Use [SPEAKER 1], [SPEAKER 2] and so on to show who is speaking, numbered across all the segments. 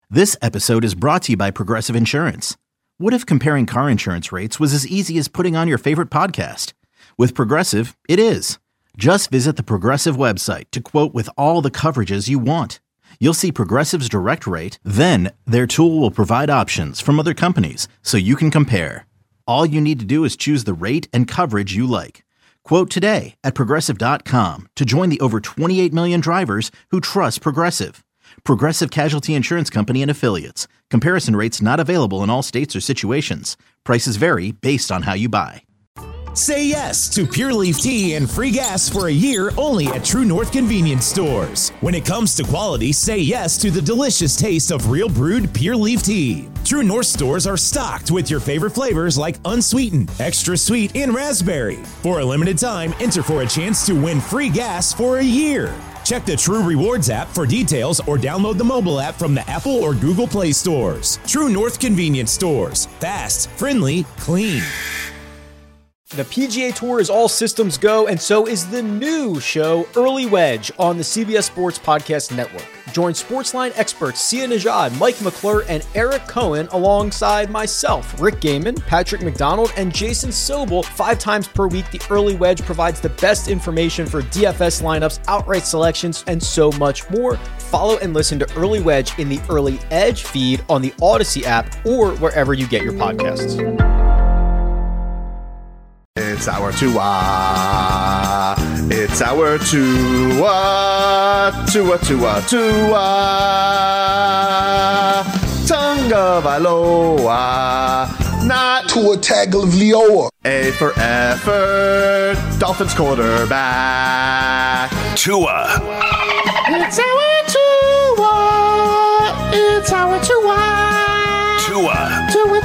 [SPEAKER 1] This episode is brought to you by Progressive Insurance. What if comparing car insurance rates was as easy as putting on your favorite podcast? With Progressive, it is. Just visit the Progressive website to quote with all the coverages you want. You'll see Progressive's direct rate, then their tool will provide options from other companies so you can compare. All you need to do is choose the rate and coverage you like. Quote today at Progressive.com to join the over 28 million drivers who trust Progressive. Progressive Casualty Insurance Company and Affiliates. Comparison rates not available in all states or situations. Prices vary based on how you buy.
[SPEAKER 2] Say yes to Pure Leaf Tea and free gas for a year only at True North Convenience Stores. When it comes to quality, say yes to the delicious taste of real brewed Pure Leaf Tea. True North stores are stocked with your favorite flavors like unsweetened, extra sweet, and raspberry. For a limited time, enter for a chance to win free gas for a year. Check the True Rewards app for details or download the mobile app from the Apple or Google Play stores. True North Convenience Stores. Fast, friendly, clean.
[SPEAKER 3] The PGA Tour is all systems go, and so is the new show, Early Wedge, on the CBS Sports Podcast Network. Join Sportsline experts Sia Nejad, Mike McClure, and Eric Cohen alongside myself, Rick Gaiman, Patrick McDonald, and Jason Sobel 5 times per week. The Early Wedge provides the best information for DFS lineups, outright selections, and so much more. Follow and listen to Early Wedge in the Early Edge feed on the Odyssey app or wherever you get your podcasts.
[SPEAKER 4] It's our Tua. It's our Tua. Tonga Vailoa. Not
[SPEAKER 5] Tua Tagovailoa.
[SPEAKER 4] A for effort. Dolphins quarterback.
[SPEAKER 6] Tua.
[SPEAKER 4] It's our Tua. It's our Tua.
[SPEAKER 6] Tua.
[SPEAKER 4] Tua.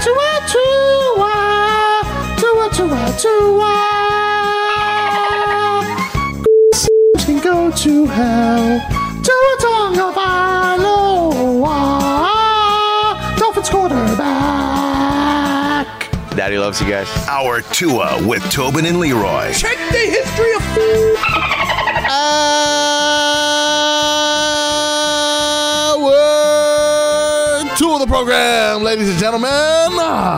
[SPEAKER 4] Can go to hell. Tua Tagovailoa. Dolphins quarterback.
[SPEAKER 7] Daddy loves you guys.
[SPEAKER 6] Our Tua with Tobin and Leroy.
[SPEAKER 2] Check the history of food.
[SPEAKER 8] Two of the program, ladies and gentlemen.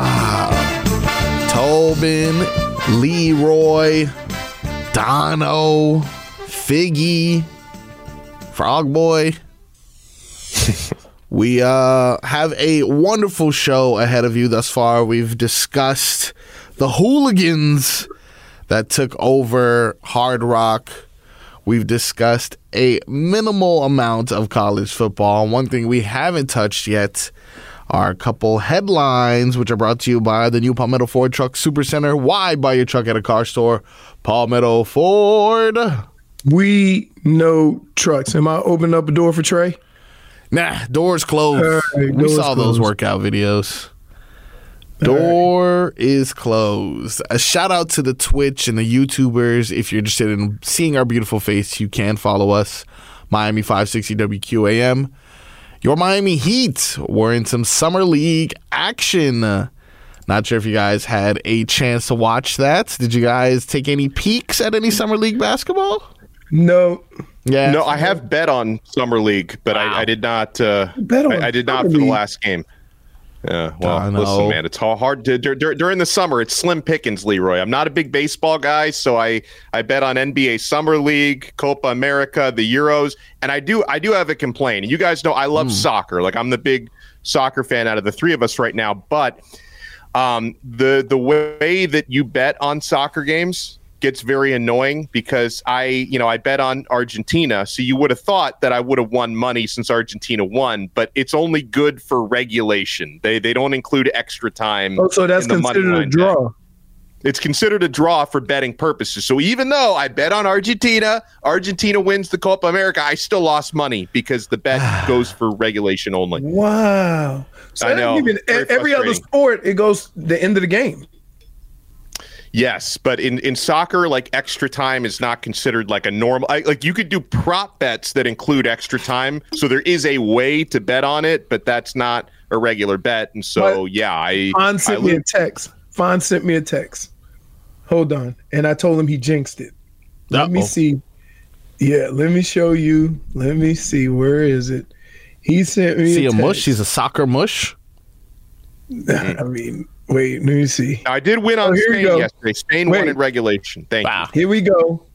[SPEAKER 8] Tobin, Leroy, Dono, Figgy, Frog Boy. We have a wonderful show ahead of you thus far. We've discussed the hooligans that took over Hard Rock. We've discussed a minimal amount of college football. One thing we haven't touched yet are a couple headlines, which are brought to you by the new Palmetto Ford Truck Super Center. Why buy your truck at a car store? Palmetto Ford.
[SPEAKER 5] We know trucks. Am I opening up a door for Trey?
[SPEAKER 8] Nah, door's closed.
[SPEAKER 5] Right,
[SPEAKER 8] we
[SPEAKER 5] door's
[SPEAKER 8] saw those
[SPEAKER 5] closed.
[SPEAKER 8] workout videos. Door is closed. A shout out to the Twitch and the YouTubers. If you're interested in seeing our beautiful face, you can follow us. Miami 560 WQAM. Your Miami Heat were in some Summer League action. Not sure if you guys had a chance to watch that. Did you guys take any peeks at any Summer League basketball?
[SPEAKER 5] No.
[SPEAKER 8] Yeah.
[SPEAKER 7] No, I have bet on Summer League, but I did not.
[SPEAKER 5] Bet on
[SPEAKER 7] I did not
[SPEAKER 5] Summer
[SPEAKER 7] for the
[SPEAKER 5] League?
[SPEAKER 7] last game. Yeah, well,
[SPEAKER 8] I know.
[SPEAKER 7] listen, man, it's all hard to, during the summer. It's slim pickings, Leroy. I'm not a big baseball guy, so I bet on NBA Summer League, Copa America, the Euros, and I do have a complaint. You guys know I love soccer. Like, I'm the big soccer fan out of the three of us right now. But the way that you bet on soccer games gets very annoying because I bet on Argentina. So you would have thought that I would have won money since Argentina won, but it's only good for regulation. They don't include extra time.
[SPEAKER 5] Oh, so that's
[SPEAKER 7] in the
[SPEAKER 5] considered
[SPEAKER 7] money
[SPEAKER 5] a
[SPEAKER 7] line
[SPEAKER 5] draw.
[SPEAKER 7] bet. It's considered a draw for betting purposes. So even though I bet on Argentina wins the Copa America, I still lost money because the bet goes for regulation only.
[SPEAKER 5] Wow. So
[SPEAKER 7] I know.
[SPEAKER 5] Every other sport, it goes the end of the game.
[SPEAKER 7] Yes, but in soccer, like, extra time is not considered like a normal. Like, you could do prop bets that include extra time, so there is a way to bet on it, but that's not a regular bet. And so,
[SPEAKER 5] Fon sent me a text. Fon sent me a text. Hold on, and I told him he jinxed it. Let me see. Yeah, let me show you. Let me see. Where is it? He sent me
[SPEAKER 8] See a
[SPEAKER 5] text.
[SPEAKER 8] mush? She's a soccer mush.
[SPEAKER 5] I mean, wait, let me see.
[SPEAKER 7] I did win on
[SPEAKER 5] here we
[SPEAKER 7] Spain
[SPEAKER 5] go.
[SPEAKER 7] yesterday. Spain won in regulation. Thank you.
[SPEAKER 5] Here we go.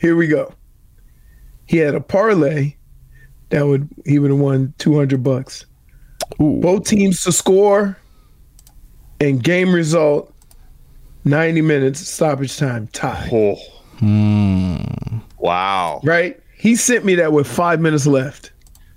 [SPEAKER 5] He had a parlay that he would have won $200.
[SPEAKER 8] Ooh.
[SPEAKER 5] Both teams to score and game result 90 minutes stoppage time tie.
[SPEAKER 7] Oh. Wow.
[SPEAKER 5] Right? He sent me that with 5 minutes left.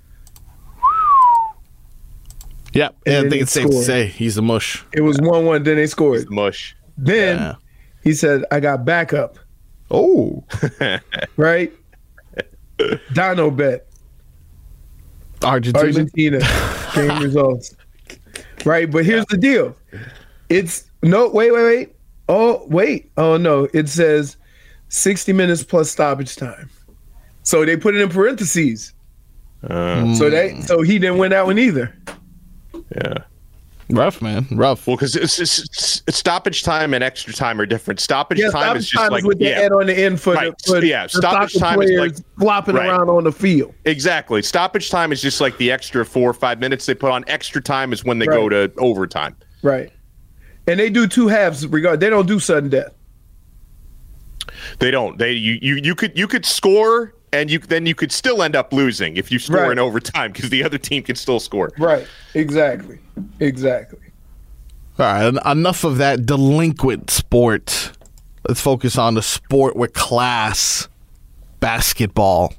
[SPEAKER 8] Yep.
[SPEAKER 5] And
[SPEAKER 8] Yeah, I
[SPEAKER 5] then
[SPEAKER 8] think
[SPEAKER 5] he
[SPEAKER 8] it's safe to
[SPEAKER 5] scored.
[SPEAKER 8] say he's a mush.
[SPEAKER 5] It was 1-1, then they scored.
[SPEAKER 7] Mush.
[SPEAKER 5] Then
[SPEAKER 8] Yeah.
[SPEAKER 5] he said, I got backup.
[SPEAKER 8] Oh.
[SPEAKER 5] Right? Dino bet. Argentina game results. Right? But here's the deal. Wait. Oh no. It says 60 minutes plus stoppage time. So they put it in parentheses. So he didn't win that one either.
[SPEAKER 7] Yeah.
[SPEAKER 8] Rough, man. Rough.
[SPEAKER 7] Well, because it's stoppage time and extra time are different. Stoppage time is
[SPEAKER 5] stoppage
[SPEAKER 7] just
[SPEAKER 5] time
[SPEAKER 7] like
[SPEAKER 5] is with the head on the end for
[SPEAKER 7] Right.
[SPEAKER 5] the
[SPEAKER 7] Stoppage
[SPEAKER 5] soccer
[SPEAKER 7] time is
[SPEAKER 5] players
[SPEAKER 7] like
[SPEAKER 5] flopping
[SPEAKER 7] right.
[SPEAKER 5] around on the field.
[SPEAKER 7] Exactly. Stoppage time is just like the extra 4 or 5 minutes they put on. Extra time is when they go to overtime.
[SPEAKER 5] Right. And they do two halves. They don't do sudden death.
[SPEAKER 7] They don't. You could score and you could still end up losing if you score in overtime because the other team can still score.
[SPEAKER 5] Right. Exactly.
[SPEAKER 8] All right, enough of that delinquent sport. Let's focus on the sport with class, basketball.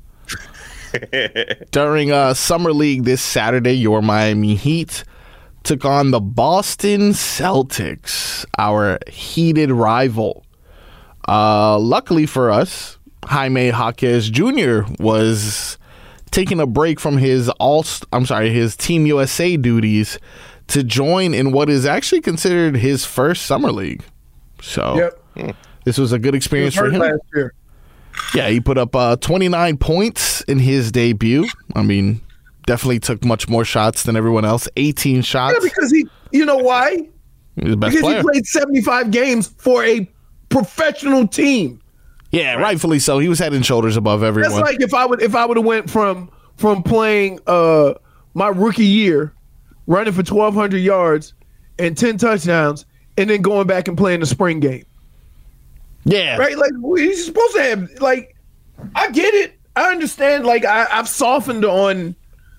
[SPEAKER 8] During Summer League this Saturday, your Miami Heat took on the Boston Celtics, our heated rival. Luckily for us, Jaime Jaquez Jr. was taking a break from his Team USA duties to join in what is actually considered his first summer league. So this was a good experience for him.
[SPEAKER 5] Last year.
[SPEAKER 8] Yeah, he put up 29 points in his debut. I mean, definitely took much more shots than everyone else. 18 shots.
[SPEAKER 5] Yeah, because you know why?
[SPEAKER 8] He's the best
[SPEAKER 5] because
[SPEAKER 8] player.
[SPEAKER 5] he played 75 games for a professional team.
[SPEAKER 8] Yeah, rightfully so. He was head and shoulders above everyone.
[SPEAKER 5] That's like if I would have went from playing my rookie year, running for 1,200 yards and 10 touchdowns, and then going back and playing the spring game.
[SPEAKER 8] Yeah.
[SPEAKER 5] Right? Like, he's supposed to have, like, I get it. I understand. Like, I've softened on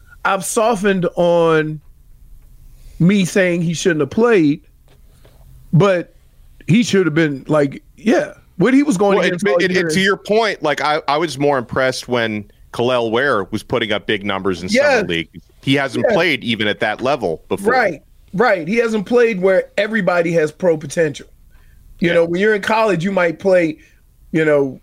[SPEAKER 5] me saying he shouldn't have played, but he should have been, like, what he was going against all year.
[SPEAKER 7] To your point, like, I was more impressed when Khalil Ware was putting up big numbers in Summer League. He hasn't played even at that level before.
[SPEAKER 5] Right. He hasn't played where everybody has pro potential. You know, when you're in college, you might play, 10,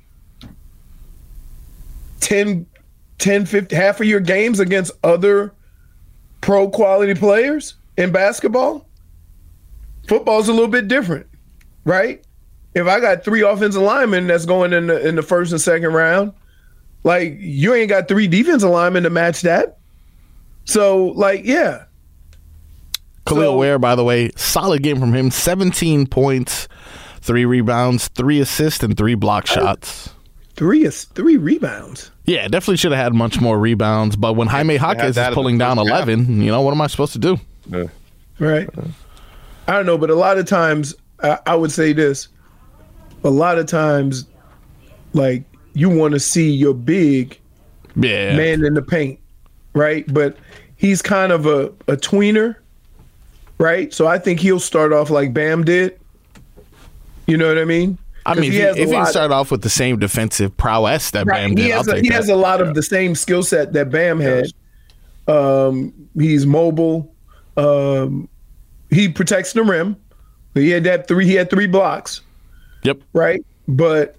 [SPEAKER 5] 50, half of your games against other pro quality players in basketball. Football's a little bit different, right? If I got 3 offensive linemen that's going in the first and second round, like, you ain't got 3 defensive linemen to match that. So, like, yeah.
[SPEAKER 8] Khalil Ware, by the way, solid game from him. 17 points, 3 rebounds, 3 assists, and 3 block shots.
[SPEAKER 5] 3 rebounds.
[SPEAKER 8] Yeah, definitely should have had much more rebounds. But when Jaime Jaquez is pulling down 11, what am I supposed to do?
[SPEAKER 5] Right. I don't know, but a lot of times, I would say this. A lot of times, like, you want to see your big man in the paint, right? But he's kind of a tweener, right? So I think he'll start off like Bam did. You know what I mean?
[SPEAKER 8] I mean, if he can start off with the same defensive prowess that Bam did, I'll take that.
[SPEAKER 5] He has a lot of the same skill set that Bam had. He's mobile. He protects the rim. He had 3 blocks.
[SPEAKER 8] Yep.
[SPEAKER 5] Right? But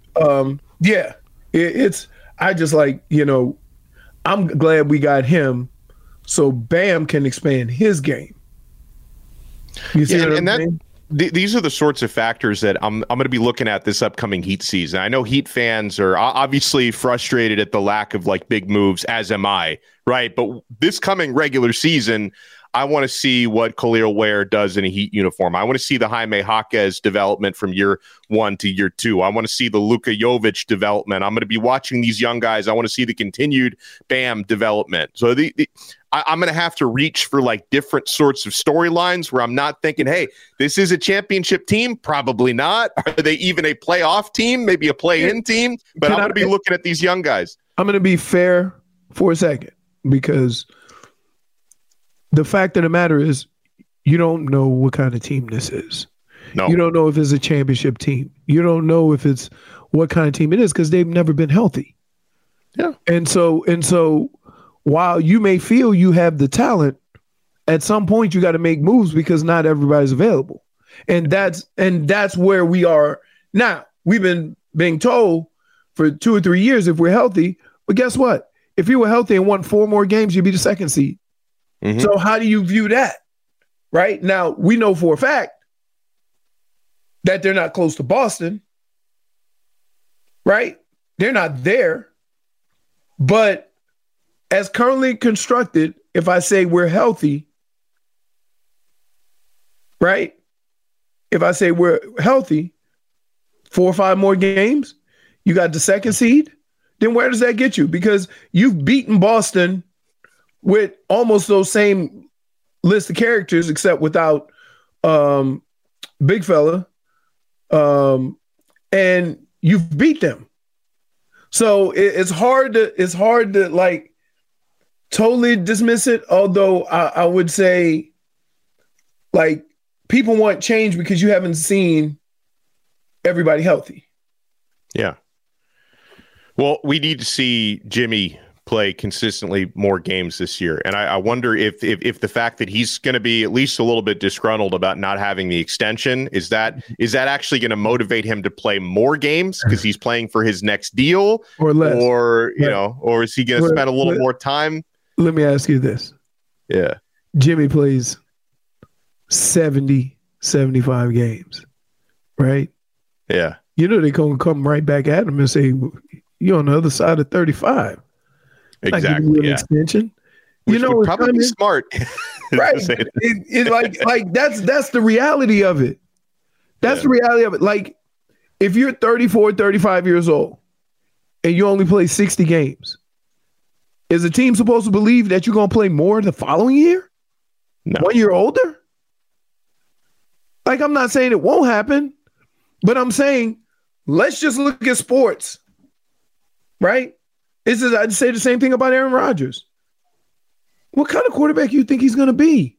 [SPEAKER 5] it's I just like, I'm glad we got him so Bam can expand his game. You see what I'm saying?
[SPEAKER 7] These are the sorts of factors that I'm going to be looking at this upcoming Heat season. I know Heat fans are obviously frustrated at the lack of, like, big moves, as am I, right? But this coming regular season, I want to see what Khalil Ware does in a Heat uniform. I want to see the Jaime Jaquez development from year 1 to year 2. I want to see the Luka Jovic development. I'm going to be watching these young guys. I want to see the continued Bam development. So I'm going to have to reach for like different sorts of storylines where I'm not thinking, hey, this is a championship team. Probably not. Are they even a playoff team? Maybe a play-in team? But I'm going to be looking at these young guys.
[SPEAKER 5] I'm going to be fair for a second, because the fact of the matter is you don't know what kind of team this is.
[SPEAKER 7] No.
[SPEAKER 5] You don't know if it's a championship team. You don't know if it's what kind of team it is, because they've never been healthy.
[SPEAKER 7] Yeah.
[SPEAKER 5] And so while you may feel you have the talent, at some point you got to make moves because not everybody's available. And that's where we are now. We've been being told for 2 or 3 years if we're healthy, but guess what? If you were healthy and won 4 more games, you'd be the 2nd seed. Mm-hmm. So how do you view that? Right? Now, we know for a fact that they're not close to Boston. Right? They're not there. But as currently constructed, if I say we're healthy, right? If I say we're healthy, 4 or 5 more games, you got the 2nd seed, then where does that get you? Because you've beaten Boston with almost those same list of characters, except without Big Fella, and you've beat them. So it's hard to like totally dismiss it. Although I would say, like, people want change because you haven't seen everybody healthy.
[SPEAKER 7] Yeah. Well, we need to see Jimmy play consistently more games this year. And I wonder if the fact that he's going to be at least a little bit disgruntled about not having the extension, is that actually going to motivate him to play more games because he's playing for his next deal,
[SPEAKER 5] or less,
[SPEAKER 7] or or is he going to spend a little more time?
[SPEAKER 5] Let me ask you this.
[SPEAKER 7] Yeah.
[SPEAKER 5] Jimmy plays 70, 75 games, right?
[SPEAKER 7] Yeah.
[SPEAKER 5] You know, they're going to come right back at him and say, you're on the other side of 35.
[SPEAKER 7] Exactly.
[SPEAKER 5] An extension.
[SPEAKER 7] Which would probably be smart.
[SPEAKER 5] Right. Like that's the reality of it. That's the reality of it. Like, if you're 34, 35 years old and you only play 60 games, is the team supposed to believe that you're going to play more the following year?
[SPEAKER 7] No.
[SPEAKER 5] 1 year older? Like, I'm not saying it won't happen, but I'm saying let's just look at sports, right? I'd say the same thing about Aaron Rodgers. What kind of quarterback you think he's going to be?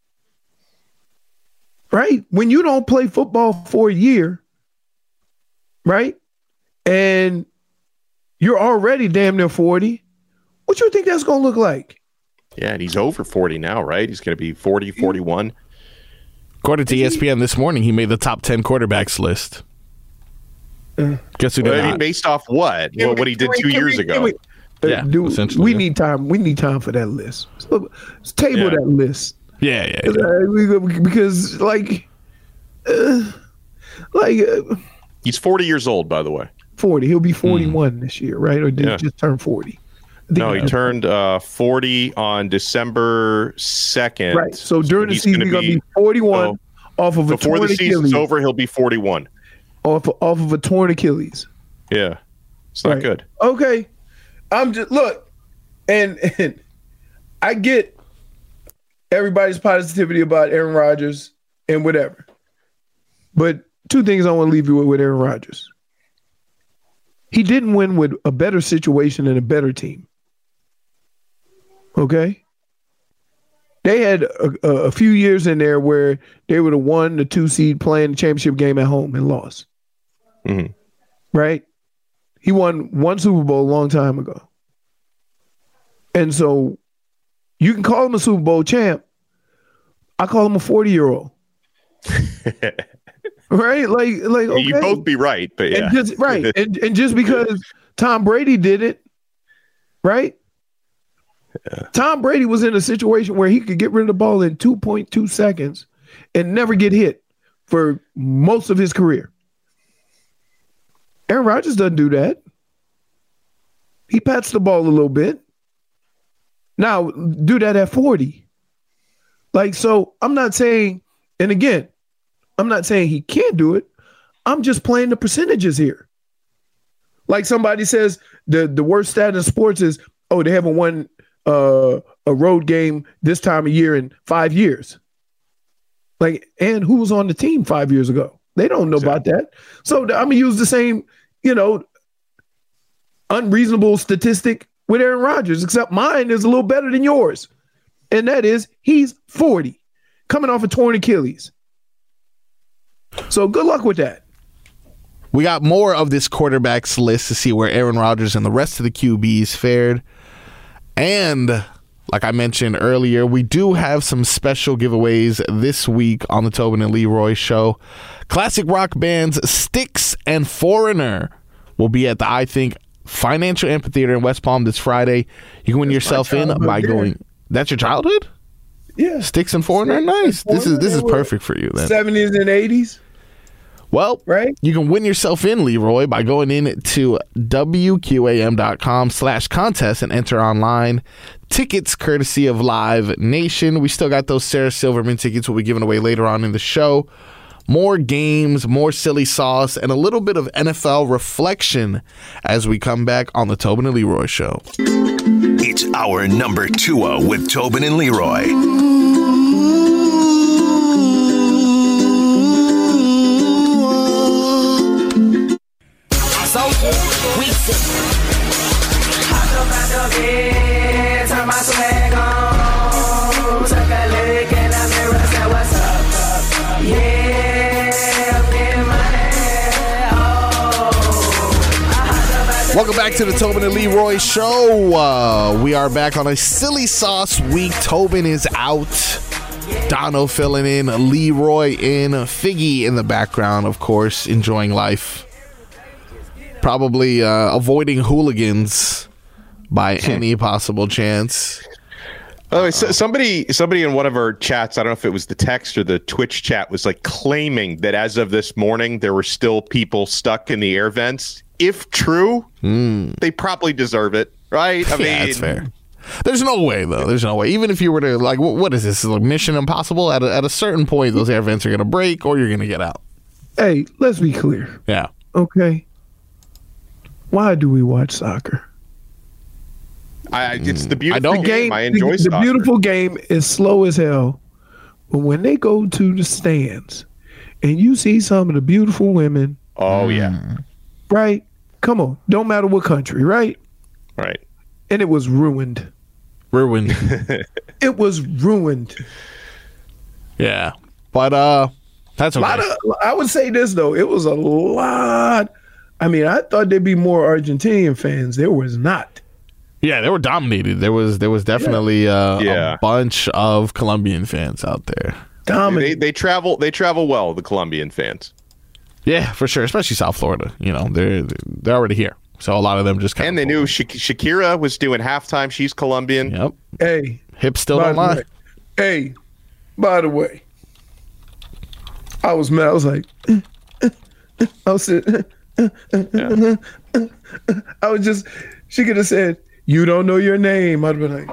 [SPEAKER 5] Right? When you don't play football for a year, right? And you're already damn near 40. What you think that's going to look like?
[SPEAKER 7] Yeah, and he's over 40 now, right? He's going to be 40, 41.
[SPEAKER 8] According to ESPN this morning, he made the top 10 quarterbacks list. Guess who did not?
[SPEAKER 7] Based off what? What he did 2 years ago.
[SPEAKER 5] We need time. We need time for that list. Let's table that list.
[SPEAKER 8] Yeah.
[SPEAKER 5] Because
[SPEAKER 7] he's 40 years old, by the way.
[SPEAKER 5] 40. He'll be 41 this year, right? Or did he just turn 40?
[SPEAKER 7] No, he turned 40 on December 2nd.
[SPEAKER 5] Right. So during the season, he's going to be 41 off of a torn Achilles.
[SPEAKER 7] Before the season's over, he'll be 41.
[SPEAKER 5] Off of a torn Achilles.
[SPEAKER 7] Yeah. It's not good.
[SPEAKER 5] Okay. I'm just, look, and I get everybody's positivity about Aaron Rodgers and whatever. But 2 things I want to leave you with Aaron Rodgers. He didn't win with a better situation and a better team. Okay? They had a few years in there where they were the 1, the 2 seed playing the championship game at home and lost.
[SPEAKER 7] Mm-hmm.
[SPEAKER 5] Right? He won 1 Super Bowl a long time ago. And so you can call him a Super Bowl champ. I call him a 40-year-old. Right? Like okay.
[SPEAKER 7] You both be right, but yeah.
[SPEAKER 5] And just because Tom Brady did it, right? Yeah. Tom Brady was in a situation where he could get rid of the ball in 2.2 seconds and never get hit for most of his career. Aaron Rodgers doesn't do that. He pats the ball a little bit. Now, do that at 40. Like, so I'm not saying, and again, I'm not saying he can't do it. I'm just playing the percentages here. Like somebody says, the worst stat in sports is, oh, they haven't won a road game this time of year in 5 years. Like, and who was on the team 5 years ago? They don't know about that. So I'm going to use the same, unreasonable statistic with Aaron Rodgers, except mine is a little better than yours. And that is he's 40, coming off a torn Achilles. So good luck with that.
[SPEAKER 8] We got more of this quarterbacks list to see where Aaron Rodgers and the rest of the QBs fared. And like I mentioned earlier, we do have some special giveaways this week on the Tobin and Leroy show. Classic rock bands Styx and Foreigner will be at the I Think Financial Amphitheater in West Palm this Friday. You can win yourself in by going. That's your childhood?
[SPEAKER 5] Yeah.
[SPEAKER 8] Styx and Foreigner? Nice. This is perfect for you then.
[SPEAKER 5] 70s and 80s.
[SPEAKER 8] Well,
[SPEAKER 5] right?
[SPEAKER 8] You can win yourself in, Leroy, by going in to WQAM.com/contest and enter online. Tickets courtesy of Live Nation. We still got those Sarah Silverman tickets we'll be giving away later on in the show. More games, more silly sauce, and a little bit of NFL reflection as we come back on the Tobin and Leroy show.
[SPEAKER 6] It's our number 2 with Tobin and Leroy.
[SPEAKER 9] Turn my swag on, take a look in the mirror, say what's up, yeah, I'm getting money,
[SPEAKER 8] Welcome back to the Tobin and Leroy show. We are back on a silly sauce week. Tobin is out. Dono filling in, Leroy in, Figgy in the background, of course, enjoying life. Probably avoiding hooligans by any possible chance.
[SPEAKER 7] Oh, somebody in one of our chats, I don't know if it was the text or the Twitch chat, was like claiming that as of this morning, there were still people stuck in the air vents. If true, they probably deserve it, right? I mean,
[SPEAKER 8] that's fair. There's no way, though. There's no way. Even if you were to, like, what is this? Like Mission Impossible? At a certain point, those air vents are going to break or you're going to get out.
[SPEAKER 5] Hey, let's be clear.
[SPEAKER 8] Yeah.
[SPEAKER 5] Okay. Why do we watch soccer?
[SPEAKER 7] It's the beautiful game. I enjoy
[SPEAKER 5] the beautiful game is slow as hell. But when they go to the stands and you see some of the beautiful women.
[SPEAKER 7] Oh, yeah.
[SPEAKER 5] Right? Come on. Don't matter what country, right?
[SPEAKER 7] Right.
[SPEAKER 5] And it was ruined. It was ruined.
[SPEAKER 8] Yeah. But that's okay.
[SPEAKER 5] I would say this, though. It was a lot. I mean, I thought there'd be more Argentinian fans. There was not.
[SPEAKER 8] Yeah, they were dominated. There was definitely a bunch of Colombian fans out there.
[SPEAKER 5] Dominated.
[SPEAKER 7] They travel well, the Colombian fans.
[SPEAKER 8] Yeah, for sure, especially South Florida. They're already here. So a lot of them just kind
[SPEAKER 7] of. And they knew Shakira was doing halftime. She's Colombian.
[SPEAKER 8] Yep.
[SPEAKER 5] Hey.
[SPEAKER 8] Hips still don't lie.
[SPEAKER 5] Hey, by the way, I was mad. I was like, I was sitting. I was just, she could have said, "You don't know your name." I'd be like,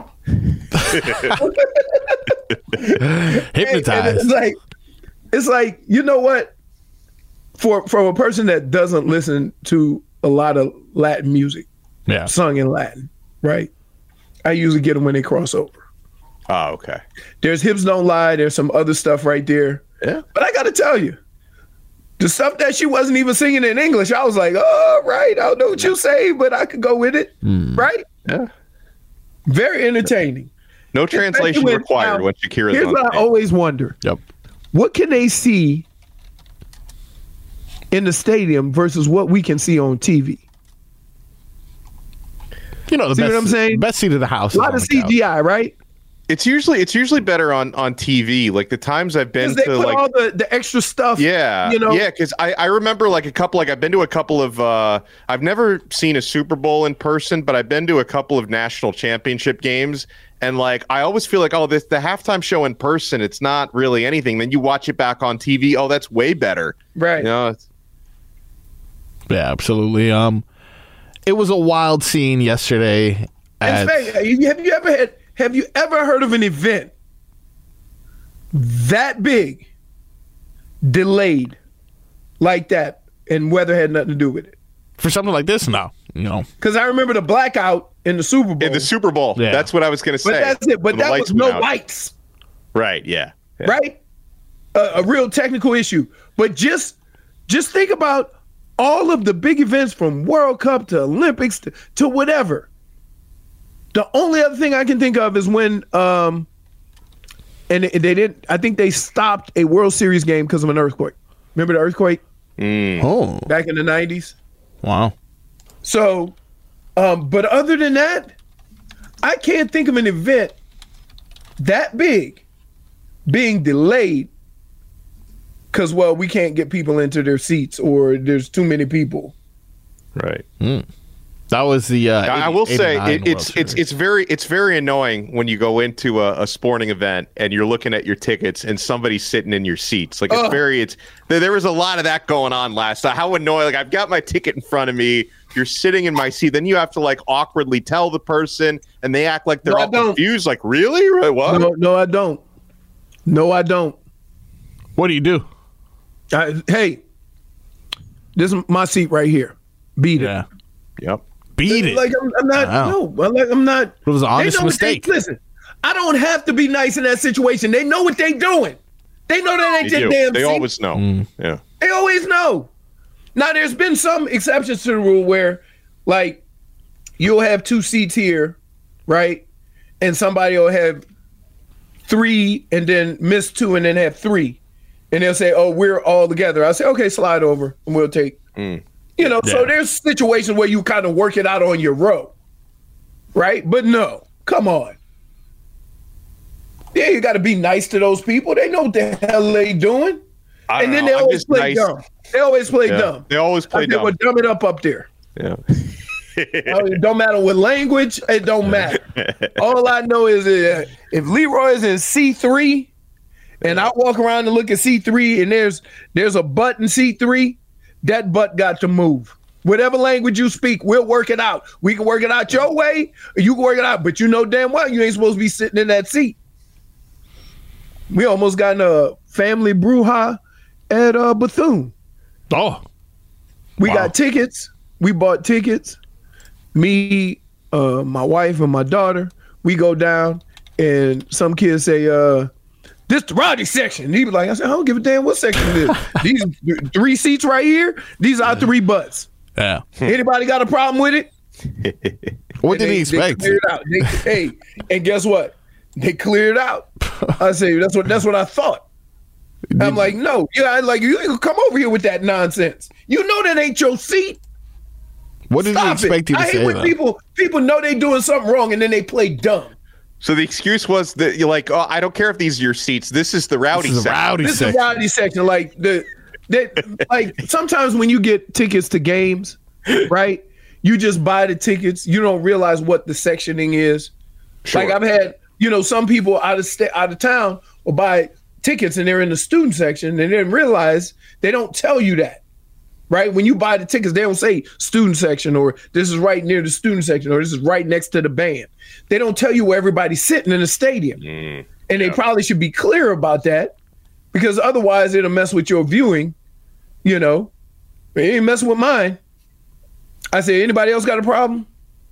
[SPEAKER 8] hypnotized.
[SPEAKER 5] And it's like, you know what? For a person that doesn't listen to a lot of Latin music, sung in Latin, right? I usually get them when they cross over.
[SPEAKER 7] Oh, okay.
[SPEAKER 5] There's Hips Don't Lie. There's some other stuff right there.
[SPEAKER 7] Yeah.
[SPEAKER 5] But I got to tell you, the stuff that she wasn't even singing in English, I was like, oh, right, I don't know what you say, but I could go with it, right?
[SPEAKER 7] Yeah.
[SPEAKER 5] Very entertaining.
[SPEAKER 7] No translation required when Shakira's
[SPEAKER 5] here's
[SPEAKER 7] on
[SPEAKER 5] what I always wonder.
[SPEAKER 8] Yep.
[SPEAKER 5] What can they see in the stadium versus what we can see on TV?
[SPEAKER 8] See what I'm saying? Best seat of the house.
[SPEAKER 5] A lot of CGI, right?
[SPEAKER 7] It's usually better on TV. Like the times I've been
[SPEAKER 5] they
[SPEAKER 7] to,
[SPEAKER 5] put
[SPEAKER 7] like
[SPEAKER 5] all the extra stuff.
[SPEAKER 7] Yeah, because I remember I've been to a couple of. I've never seen a Super Bowl in person, but I've been to a couple of national championship games, and like I always feel like, the halftime show in person, it's not really anything. Then you watch it back on TV. Oh, that's way better.
[SPEAKER 5] Right.
[SPEAKER 8] Yeah, absolutely. It was a wild scene yesterday.
[SPEAKER 5] Have you ever heard of an event that big, delayed like that, and weather had nothing to do with it.
[SPEAKER 8] For something like this, no.
[SPEAKER 5] Because I remember the blackout in the Super Bowl.
[SPEAKER 7] In the Super Bowl. Yeah. That's what I was going to say.
[SPEAKER 5] But that's it. But that was no lights.
[SPEAKER 7] Right, yeah.
[SPEAKER 5] Right? A real technical issue. But just think about all of the big events from World Cup to Olympics to whatever. The only other thing I can think of is when and they didn't. I think they stopped a World Series game because of an earthquake. Remember the earthquake?
[SPEAKER 8] Oh,
[SPEAKER 5] back in the 90s.
[SPEAKER 8] Wow.
[SPEAKER 5] So, but other than that, I can't think of an event that big being delayed because, well, we can't get people into their seats or there's too many people.
[SPEAKER 7] Right.
[SPEAKER 8] That was the.
[SPEAKER 7] I will say it's very annoying when you go into a sporting event and you're looking at your tickets and somebody's sitting in your seats. Like there was a lot of that going on last night. How annoying! Like I've got my ticket in front of me. You're sitting in my seat. Then you have to like awkwardly tell the person, and they act like they're all confused. Like really? What?
[SPEAKER 5] No, I don't. No, I don't.
[SPEAKER 8] What do you do?
[SPEAKER 5] Hey, this is my seat right here. Beat it.
[SPEAKER 7] Yep.
[SPEAKER 8] Beat it.
[SPEAKER 5] Like I'm not. Wow. No, I'm not.
[SPEAKER 8] It was an honest mistake.
[SPEAKER 5] Listen, I don't have to be nice in that situation. They know what they're doing. They know that ain't their damn.
[SPEAKER 7] They always know. Yeah.
[SPEAKER 5] They always know. Now, there's been some exceptions to the rule where, like, you'll have 2 seats here, right? And somebody will have 3 and then miss 2 and then have 3. And they'll say, oh, we're all together. I'll say, okay, slide over and we'll take. So there's situations where you kind of work it out on your row, right? But no, come on. Yeah, you got to be nice to those people. They know what the hell they doing. And then they always play dumb. They always play dumb.
[SPEAKER 7] They always play dumb.
[SPEAKER 5] Well, dumb it up there.
[SPEAKER 7] Yeah.
[SPEAKER 5] It don't matter what language. It don't matter. All I know is if Leroy is in C3 and I walk around and look at C3 and there's a butt in C3, that butt got to move. Whatever language you speak, we'll work it out. We can work it out your way, or you can work it out, but you know damn well you ain't supposed to be sitting in that seat. We almost got in a family brouhaha at Bethune.
[SPEAKER 8] Oh.
[SPEAKER 5] We got tickets. We bought tickets. Me, my wife, and my daughter, we go down, and some kids say, this the rowdy section. And he be like, I said, I don't give a damn what section it is. These 3 seats right here, these are 3 butts.
[SPEAKER 8] Yeah.
[SPEAKER 5] Anybody got a problem with it?
[SPEAKER 8] What did he expect?
[SPEAKER 5] They cleared out. Hey, and guess what? They cleared out. I say, that's what I thought. I'm like, no, like you come over here with that nonsense. You know that ain't your seat.
[SPEAKER 8] What did he expect you to say?
[SPEAKER 5] I hate when people know they doing something wrong and then they play dumb.
[SPEAKER 7] So the excuse was that you're like, oh, I don't care if these are your seats. This is the rowdy section.
[SPEAKER 5] This is the rowdy section. Like like sometimes when you get tickets to games, right? You just buy the tickets. You don't realize what the sectioning is. Sure. Like I've had, some people out of town will buy tickets and they're in the student section and they didn't realize they don't tell you that, right? When you buy the tickets, they don't say student section or this is right near the student section or this is right next to the band. They don't tell you where everybody's sitting in the stadium. And they probably should be clear about that because otherwise it'll mess with your viewing, It ain't messing with mine. I say, anybody else got a problem?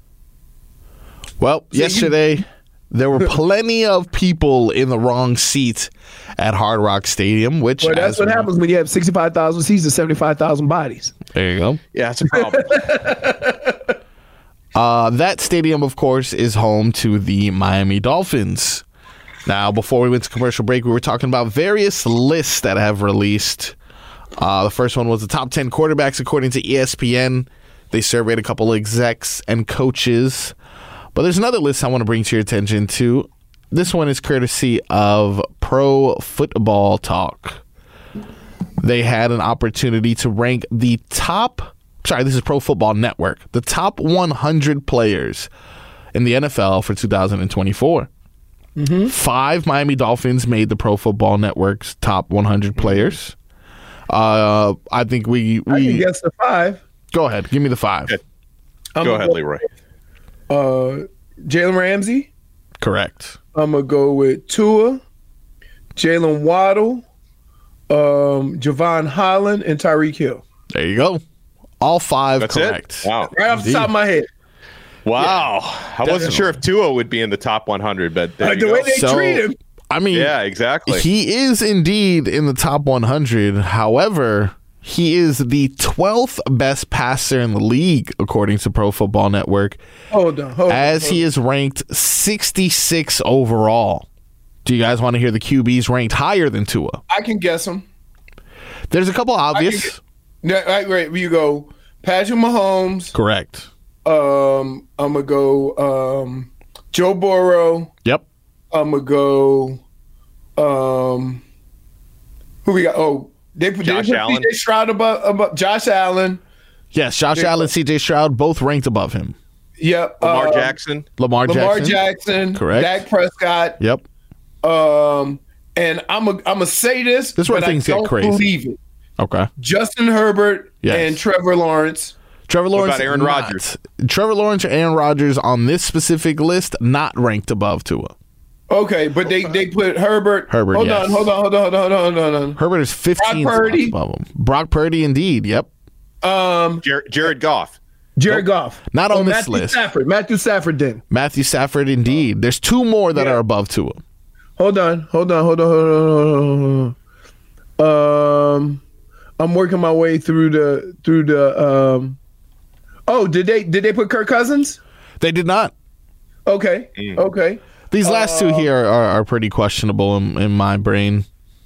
[SPEAKER 8] Well, yesterday there were plenty of people in the wrong seat at Hard Rock Stadium, which
[SPEAKER 5] that's what happens when you have 65,000 seats and 75,000 bodies.
[SPEAKER 8] There you go.
[SPEAKER 7] Yeah, that's a problem.
[SPEAKER 8] That stadium, of course, is home to the Miami Dolphins. Now, before we went to commercial break, we were talking about various lists that have released. The first one was the top 10 quarterbacks according to ESPN. They surveyed a couple of execs and coaches. But there's another list I want to bring to your attention, too. This one is courtesy of Pro Football Talk. They had an opportunity to rank the top... Sorry, this is Pro Football Network. The top 100 players in the NFL for 2024. 5 Miami Dolphins made the Pro Football Network's top 100 players. I think I
[SPEAKER 5] can guess the 5.
[SPEAKER 8] Go ahead. Give me the 5.
[SPEAKER 7] Go ahead, Leroy.
[SPEAKER 5] Jalen Ramsey.
[SPEAKER 8] Correct.
[SPEAKER 5] I'm going to go with Tua, Jalen Waddle, Javon Holland, and Tyreek Hill.
[SPEAKER 8] There you go. All 5
[SPEAKER 7] That's
[SPEAKER 8] correct.
[SPEAKER 7] it? Wow.
[SPEAKER 5] Right off the top of my head.
[SPEAKER 7] Wow. I wasn't sure if Tua would be in the top 100, but there you
[SPEAKER 5] The
[SPEAKER 7] go.
[SPEAKER 5] way they treat him.
[SPEAKER 8] I mean,
[SPEAKER 7] Yeah, exactly.
[SPEAKER 8] he is indeed in the top 100. However, he is the 12th best passer in the league, according to Pro Football Network,
[SPEAKER 5] Hold on.
[SPEAKER 8] he is ranked 66 overall. Do you guys want to hear the QBs ranked higher than Tua?
[SPEAKER 5] I can guess him.
[SPEAKER 8] There's a couple obvious.
[SPEAKER 5] Right, you go Patrick Mahomes.
[SPEAKER 8] Correct.
[SPEAKER 5] I'm gonna go Joe Burrow.
[SPEAKER 8] Yep.
[SPEAKER 5] I'm gonna go who we got? Oh, they put
[SPEAKER 7] Allen.
[SPEAKER 5] CJ Stroud above Josh Allen.
[SPEAKER 8] Yes, Josh Allen, CJ Stroud, both ranked above him.
[SPEAKER 5] Yep.
[SPEAKER 7] Lamar Jackson.
[SPEAKER 8] Lamar
[SPEAKER 5] Jackson.
[SPEAKER 8] Correct.
[SPEAKER 5] Dak Prescott.
[SPEAKER 8] Yep.
[SPEAKER 5] And I'm gonna say this.
[SPEAKER 8] This is where
[SPEAKER 5] but
[SPEAKER 8] things
[SPEAKER 5] I
[SPEAKER 8] get
[SPEAKER 5] don't
[SPEAKER 8] crazy.
[SPEAKER 5] Believe it.
[SPEAKER 8] Okay.
[SPEAKER 5] Justin Herbert
[SPEAKER 8] Yes.
[SPEAKER 5] and Trevor Lawrence.
[SPEAKER 8] Trevor Lawrence.
[SPEAKER 7] about Aaron
[SPEAKER 8] not.
[SPEAKER 7] Rodgers?
[SPEAKER 8] Trevor Lawrence and Aaron Rodgers on this specific list not ranked above Tua.
[SPEAKER 5] Okay, but they put Herbert.
[SPEAKER 8] Herbert,
[SPEAKER 5] Hold
[SPEAKER 8] yes.
[SPEAKER 5] on.
[SPEAKER 8] Herbert is 15
[SPEAKER 5] Brock Purdy.
[SPEAKER 8] above him. Brock Purdy, indeed. Yep.
[SPEAKER 7] Jared Goff.
[SPEAKER 5] Jared Goff.
[SPEAKER 8] Not on this
[SPEAKER 5] Matthew
[SPEAKER 8] list.
[SPEAKER 5] Matthew Stafford then.
[SPEAKER 8] Matthew Stafford, indeed. There's 2 more that are above Tua.
[SPEAKER 5] Hold on. I'm working my way through the Oh, did they put Kirk Cousins?
[SPEAKER 8] They did not.
[SPEAKER 5] Okay. Okay.
[SPEAKER 8] These last 2 here are pretty questionable in my brain.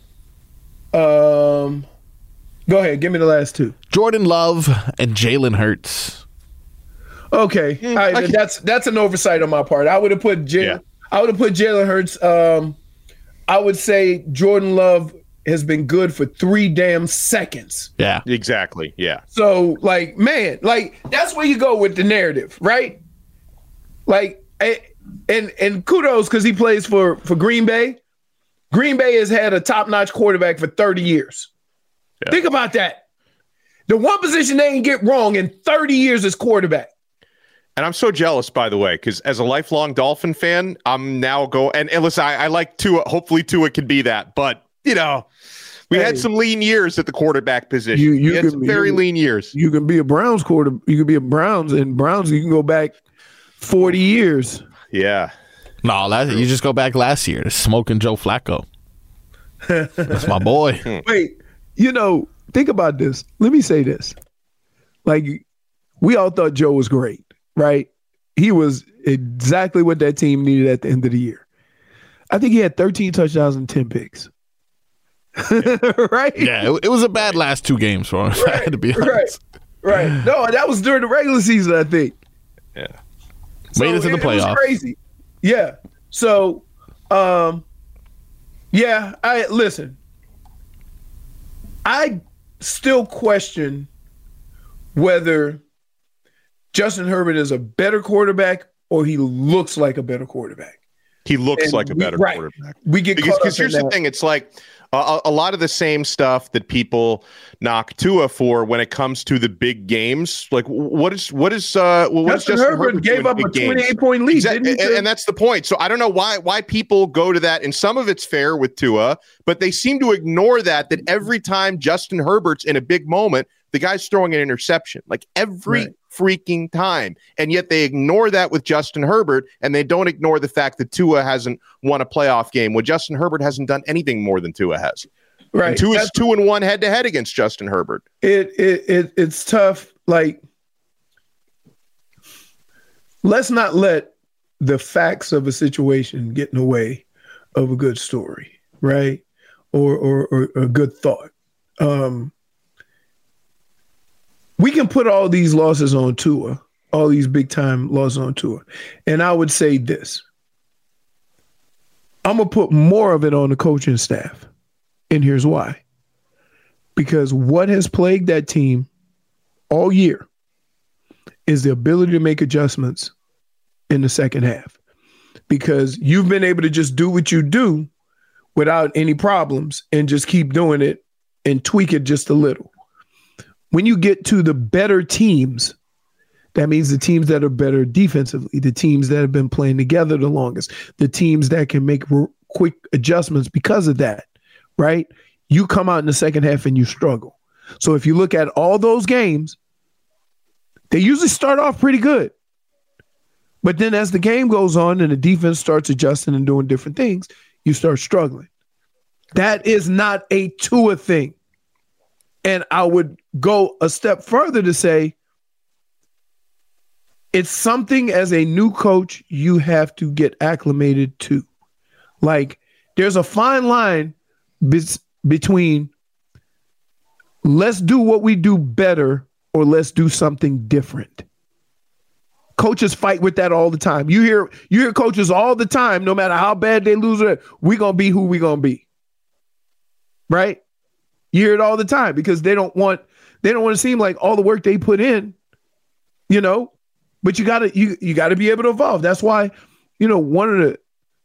[SPEAKER 5] Go ahead, give me the last 2.
[SPEAKER 8] Jordan Love and Jalen Hurts.
[SPEAKER 5] Okay. All right, that's an oversight on my part. I would have put Jalen Hurts. I would say Jordan Love has been good for 3 damn seconds.
[SPEAKER 8] Yeah.
[SPEAKER 7] Exactly. Yeah.
[SPEAKER 5] So, man, that's where you go with the narrative, right? And kudos because he plays for Green Bay. Green Bay has had a top-notch quarterback for 30 years. Yeah. Think about that. The one position they didn't get wrong in 30 years is quarterback.
[SPEAKER 7] And I'm so jealous, by the way, because as a lifelong Dolphin fan, I'm now and listen, I like Tua. Hopefully Tua can be that. But, we had some lean years at the quarterback position. You had some very lean years.
[SPEAKER 5] You can be a Browns You can be a Browns, and Browns, you can go back 40 years.
[SPEAKER 7] Yeah.
[SPEAKER 8] No, you just go back last year to smoking Joe Flacco. That's my boy.
[SPEAKER 5] Wait, think about this. Let me say this. We all thought Joe was great, right? He was exactly what that team needed at the end of the year. I think he had 13 touchdowns and 10 picks. Right?
[SPEAKER 8] Yeah, it was a bad last 2 games for him, right, to be honest.
[SPEAKER 5] Right. No, that was during the regular season, I think.
[SPEAKER 7] Yeah.
[SPEAKER 8] Made it to the playoffs.
[SPEAKER 5] It was crazy. Yeah. So, listen. I still question whether Justin Herbert is a better quarterback or he looks like a better quarterback.
[SPEAKER 7] He looks like a better quarterback.
[SPEAKER 5] We get
[SPEAKER 7] because here's the thing. It's like a lot of the same stuff that people knock Tua for when it comes to the big games. Like what is Justin Herbert
[SPEAKER 5] gave up a 28-point lead,
[SPEAKER 7] and that's the point. So I don't know why people go to that, and some of it's fair with Tua, but they seem to ignore that every time Justin Herbert's in a big moment, the guy's throwing an interception, like every freaking time. And yet they ignore that with Justin Herbert, and they don't ignore the fact that Tua hasn't won a playoff game when Justin Herbert hasn't done anything more than Tua has. Right. And Tua's 2-1 head-to-head against Justin Herbert.
[SPEAKER 5] It's tough. Let's not let the facts of a situation get in the way of a good story, right? Or a good thought. We can put all these losses on Tua, all these big-time losses on Tua. And I would say this. I'm going to put more of it on the coaching staff. And here's why. Because what has plagued that team all year is the ability to make adjustments in the second half. Because you've been able to just do what you do without any problems and just keep doing it and tweak it just a little. When you get to the better teams, that means the teams that are better defensively, the teams that have been playing together the longest, the teams that can make quick adjustments because of that, right? You come out in the second half and you struggle. So if you look at all those games, they usually start off pretty good. But then as the game goes on and the defense starts adjusting and doing different things, you start struggling. That is not a Tua thing. And I would go a step further to say it's something as a new coach you have to get acclimated to. Like, there's a fine line between let's do what we do better or let's do something different. Coaches fight with that all the time. You hear coaches all the time, no matter how bad they lose it, we're going to be who we're going to be. Right? You hear it all the time because they don't want to seem like all the work they put in, you know, but you gotta be able to evolve. That's why, you know, one of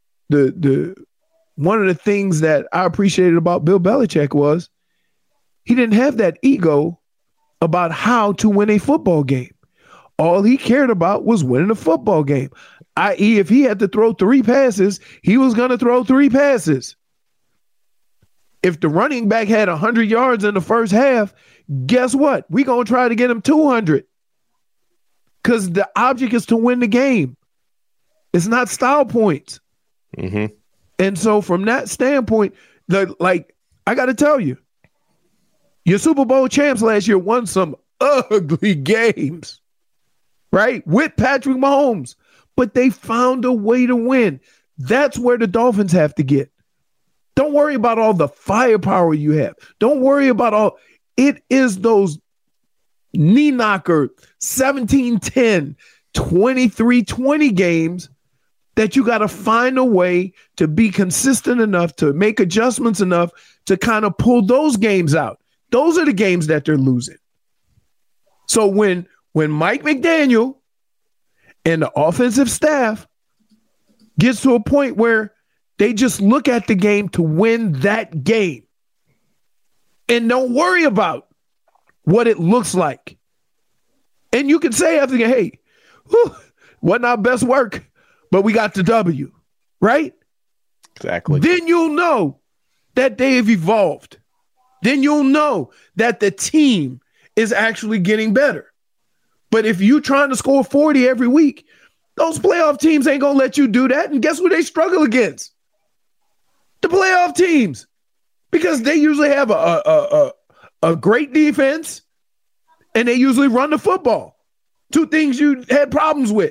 [SPEAKER 5] the things that I appreciated about Bill Belichick was he didn't have that ego about how to win a football game. All he cared about was winning a football game, i.e. if he had to throw 3 passes, he was going to throw 3 passes. If the running back had 100 yards in the first half, guess what? We're going to try to get him 200 because the object is to win the game. It's not style points.
[SPEAKER 7] Mm-hmm.
[SPEAKER 5] And so from that standpoint, I got to tell you, your Super Bowl champs last year won some ugly games. Right? With Patrick Mahomes. But they found a way to win. That's where the Dolphins have to get. Don't worry about all the firepower you have. Don't worry about all. It is those knee knocker 17-10, 23-20 games that you got to find a way to be consistent enough to make adjustments enough to kind of pull those games out. Those are the games that they're losing. So when Mike McDaniel and the offensive staff gets to a point where they just look at the game to win that game and don't worry about what it looks like. And you can say after the game, hey, wasn't our best work, but we got the W, right?
[SPEAKER 7] Exactly.
[SPEAKER 5] Then you'll know that they have evolved. Then you'll know that the team is actually getting better. But if you're trying to score 40 every week, those playoff teams ain't going to let you do that. And guess who they struggle against? The playoff teams. Because they usually have a great defense and they usually run the football. 2 things you had problems with.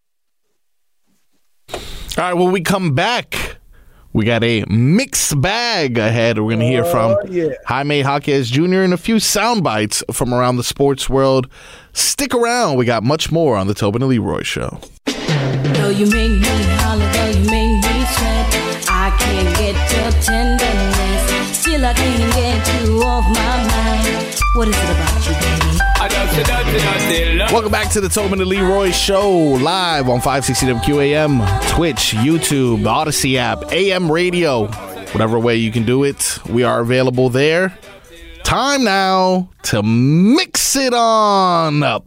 [SPEAKER 8] All right, when we come back, we got a mixed bag ahead. We're going to hear from Jaime Jaquez Jr. and a few sound bites from around the sports world. Stick around. We got much more on the Tobin and Leroy Show.
[SPEAKER 10] Though you make me holler, though you make me sweat, I can't get your tenderness. Still I can't get you off my mind. What is it about you, baby?
[SPEAKER 8] Welcome back to the Tobin and Leroy Show, live on 560 WQAM, Twitch, YouTube, the Odyssey app, AM radio, whatever way you can do it. We are available there. Time now to mix it on up.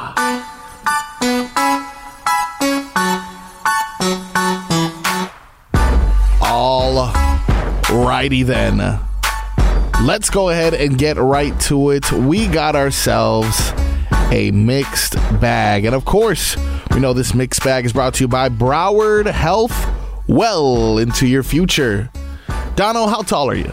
[SPEAKER 8] All righty then. Let's go ahead and get right to it. We got ourselves a mixed bag. And of course, we know this mixed bag is brought to you by Broward Health. Well into your future. Dono, how tall are you?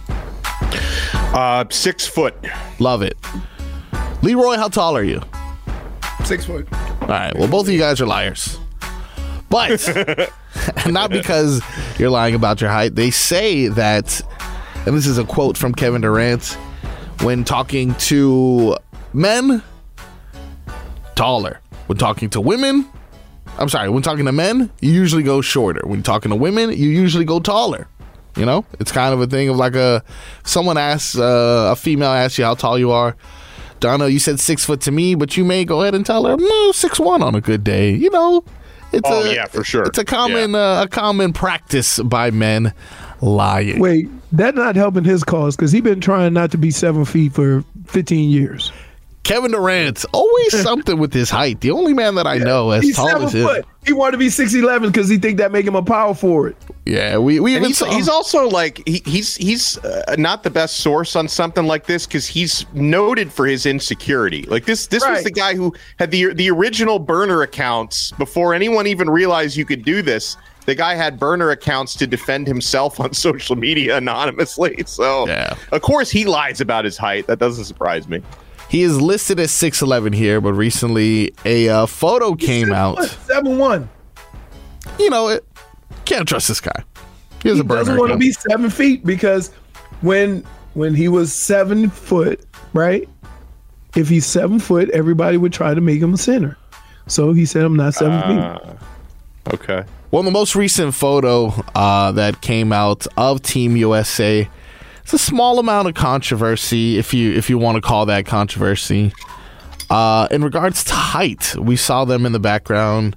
[SPEAKER 7] 6 foot.
[SPEAKER 8] Love it. Leroy, how tall are you?
[SPEAKER 5] 6 foot.
[SPEAKER 8] All right. Well, both of you guys are liars. But not because you're lying about your height. They say that, and this is a quote from Kevin Durant, when talking to men, taller. When talking to women, when talking to men, you usually go shorter. When talking to women, you usually go taller. You know, it's kind of a thing of like someone asks, a female asks you how tall you are. Donna, you said 6 foot to me, but you may go ahead and tell her 6'1" on a good day. You know, it's
[SPEAKER 7] for sure.
[SPEAKER 8] It's a common practice by men lying.
[SPEAKER 5] Wait, that's not helping his cause because he's been trying not to be 7 feet for 15 years.
[SPEAKER 8] Kevin Durant, always something with his height. The only man that I know as
[SPEAKER 5] He's
[SPEAKER 8] tall
[SPEAKER 5] 7
[SPEAKER 8] as him.
[SPEAKER 5] foot. He wanted to be 6'11" because he think that make him a power forward.
[SPEAKER 8] Yeah, we even
[SPEAKER 7] he's also like he's not the best source on something like this because he's noted for his insecurity. Like this was the guy who had the original burner accounts before anyone even realized you could do this. The guy had burner accounts to defend himself on social media anonymously. So of course he lies about his height. That doesn't surprise me.
[SPEAKER 8] He is listed as 6'11" here, but recently a photo came out.
[SPEAKER 5] 7'1".
[SPEAKER 8] You know, can't trust this guy. He
[SPEAKER 5] He doesn't want to be 7 feet because when he was 7 foot, right? If he's 7 foot, everybody would try to make him a center. So he said, "I'm not 7 feet."
[SPEAKER 7] Okay.
[SPEAKER 8] Well, the most recent photo that came out of Team USA. It's a small amount of controversy, if you want to call that controversy. In regards to height, we saw them in the background.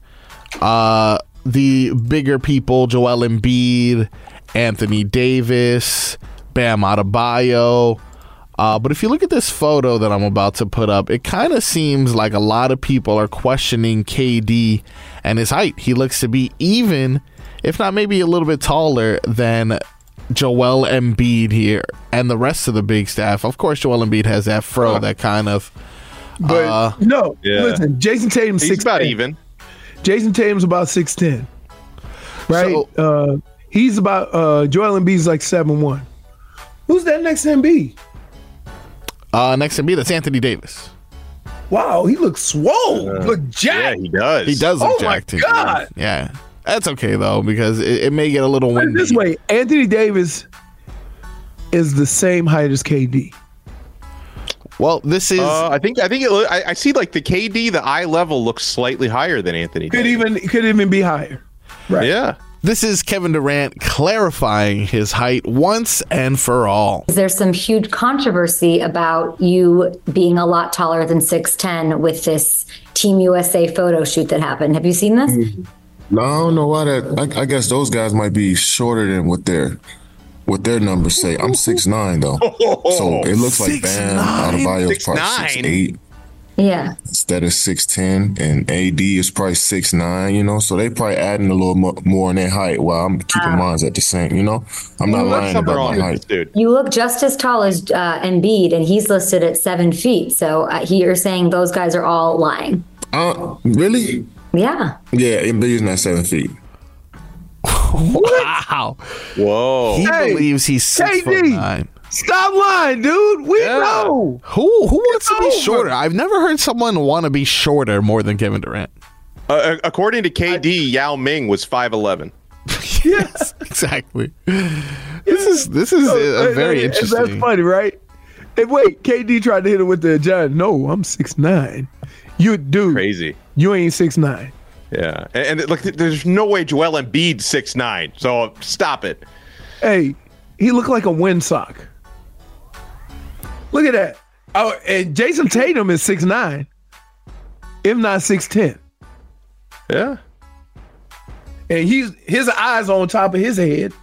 [SPEAKER 8] The bigger people, Joel Embiid, Anthony Davis, Bam Adebayo. But if you look at this photo that I'm about to put up, it kind of seems like a lot of people are questioning KD and his height. He looks to be even, if not maybe a little bit taller than Joel Embiid here and the rest of the big staff. Of course, Joel Embiid has that fro that kind of.
[SPEAKER 5] But listen, Jason Tatum's 6'10".
[SPEAKER 7] He's about even.
[SPEAKER 5] Jason Tatum's about 6'10", right? So, he's about Joel Embiid's like 7'1". Who's that next to Embiid?
[SPEAKER 8] Next to Embiid, that's Anthony Davis.
[SPEAKER 5] Wow, he looks swole. Look jacked.
[SPEAKER 7] Yeah, he does.
[SPEAKER 8] He does look jacked.
[SPEAKER 5] Oh my God.
[SPEAKER 8] Yeah. That's okay, though, because it may get a little windy.
[SPEAKER 5] This way, Anthony Davis is the same height as KD.
[SPEAKER 8] Well, this is.
[SPEAKER 7] I think I see like the KD, the eye level looks slightly higher than Anthony.
[SPEAKER 5] Could even be higher. Right.
[SPEAKER 7] Yeah.
[SPEAKER 8] This is Kevin Durant clarifying his height once and for all.
[SPEAKER 11] There's some huge controversy about you being a lot taller than 6'10" with this Team USA photo shoot that happened. Have you seen this?
[SPEAKER 12] No, I don't know why that. I guess those guys might be shorter than what their numbers say. I'm 6'9" though, so it looks like Bam Adebayo's probably 6'8".
[SPEAKER 11] Yeah.
[SPEAKER 12] Instead of 6'10", and AD is probably 6'9". You know, so they probably adding a little more in their height. While I'm keeping mine at the same. You know, I'm not lying about my height.
[SPEAKER 7] Dude.
[SPEAKER 11] You look just as tall as Embiid, and he's listed at 7 feet. So you're saying those guys are all lying?
[SPEAKER 12] Really?
[SPEAKER 11] Yeah.
[SPEAKER 12] Yeah, Embiid's not 7 feet.
[SPEAKER 8] Wow.
[SPEAKER 7] Whoa.
[SPEAKER 8] He believes he's 6'9".
[SPEAKER 5] Stop lying, dude. We know.
[SPEAKER 8] Who wants to be shorter? I've never heard someone want to be shorter more than Kevin Durant.
[SPEAKER 7] According to KD, Yao Ming was 5'11".
[SPEAKER 5] Yes,
[SPEAKER 8] exactly. This is a very interesting.
[SPEAKER 5] That's funny, right? And wait, KD tried to hit him with the giant. No, I'm 6'9". You dude,
[SPEAKER 7] crazy.
[SPEAKER 5] You ain't 6'9".
[SPEAKER 7] Yeah, and look, there's no way Joel Embiid's 6'9". So stop it.
[SPEAKER 5] Hey, he looked like a windsock. Look at that. Oh, and Jason Tatum is 6'9", if not 6'10".
[SPEAKER 7] Yeah.
[SPEAKER 5] And his eyes on top of his head.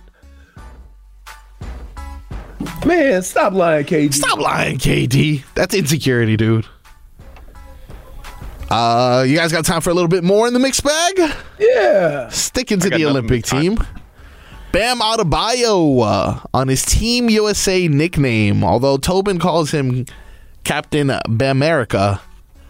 [SPEAKER 5] Man, stop lying, KD.
[SPEAKER 8] Stop lying, KD. That's insecurity, dude. You guys got time for a little bit more in the mixed bag?
[SPEAKER 5] Yeah.
[SPEAKER 8] Sticking to the Olympic team. Bam Adebayo on his Team USA nickname, although Tobin calls him Captain Bamerica.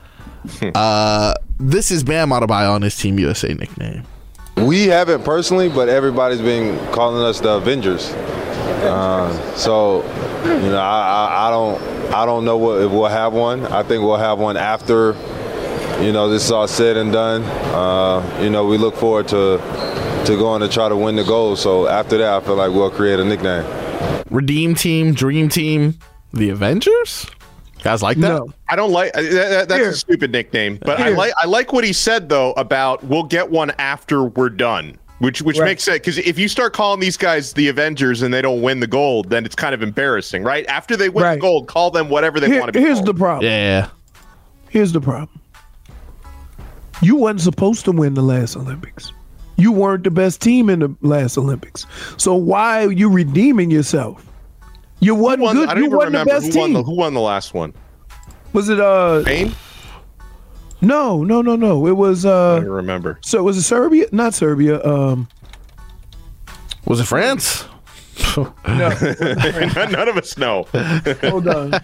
[SPEAKER 8] This is Bam Adebayo on his Team USA nickname.
[SPEAKER 13] We haven't personally, but everybody's been calling us the Avengers. So, you know, I don't know if we'll have one. I think we'll have one after, you know, this is all said and done. You know, we look forward to going to try to win the gold. So after that, I feel like we'll create a nickname.
[SPEAKER 8] Redeem Team, Dream Team, the Avengers? Guys like that?
[SPEAKER 5] No.
[SPEAKER 7] I don't like that's a stupid nickname, but I like what he said though about we'll get one after we're done, which makes sense because if you start calling these guys the Avengers and they don't win the gold, then it's kind of embarrassing, right? After they win the gold, call them whatever they want to be.
[SPEAKER 5] Here's
[SPEAKER 7] called.
[SPEAKER 5] the problem.
[SPEAKER 8] Yeah.
[SPEAKER 5] Here's the problem. You wasn't supposed to win the last Olympics. You weren't the best team in the last Olympics. So why are you redeeming yourself? You wasn't good.
[SPEAKER 7] I don't
[SPEAKER 5] You
[SPEAKER 7] even
[SPEAKER 5] wasn't the
[SPEAKER 7] remember
[SPEAKER 5] best team.
[SPEAKER 7] who won the last one.
[SPEAKER 5] Was it
[SPEAKER 7] Spain?
[SPEAKER 5] No. It was
[SPEAKER 7] I don't remember.
[SPEAKER 5] So was it Serbia? Not Serbia.
[SPEAKER 8] Was it France?
[SPEAKER 5] No.
[SPEAKER 7] None of us know.
[SPEAKER 5] Hold on.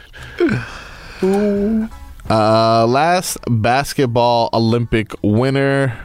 [SPEAKER 5] Who?
[SPEAKER 8] Last basketball Olympic winner.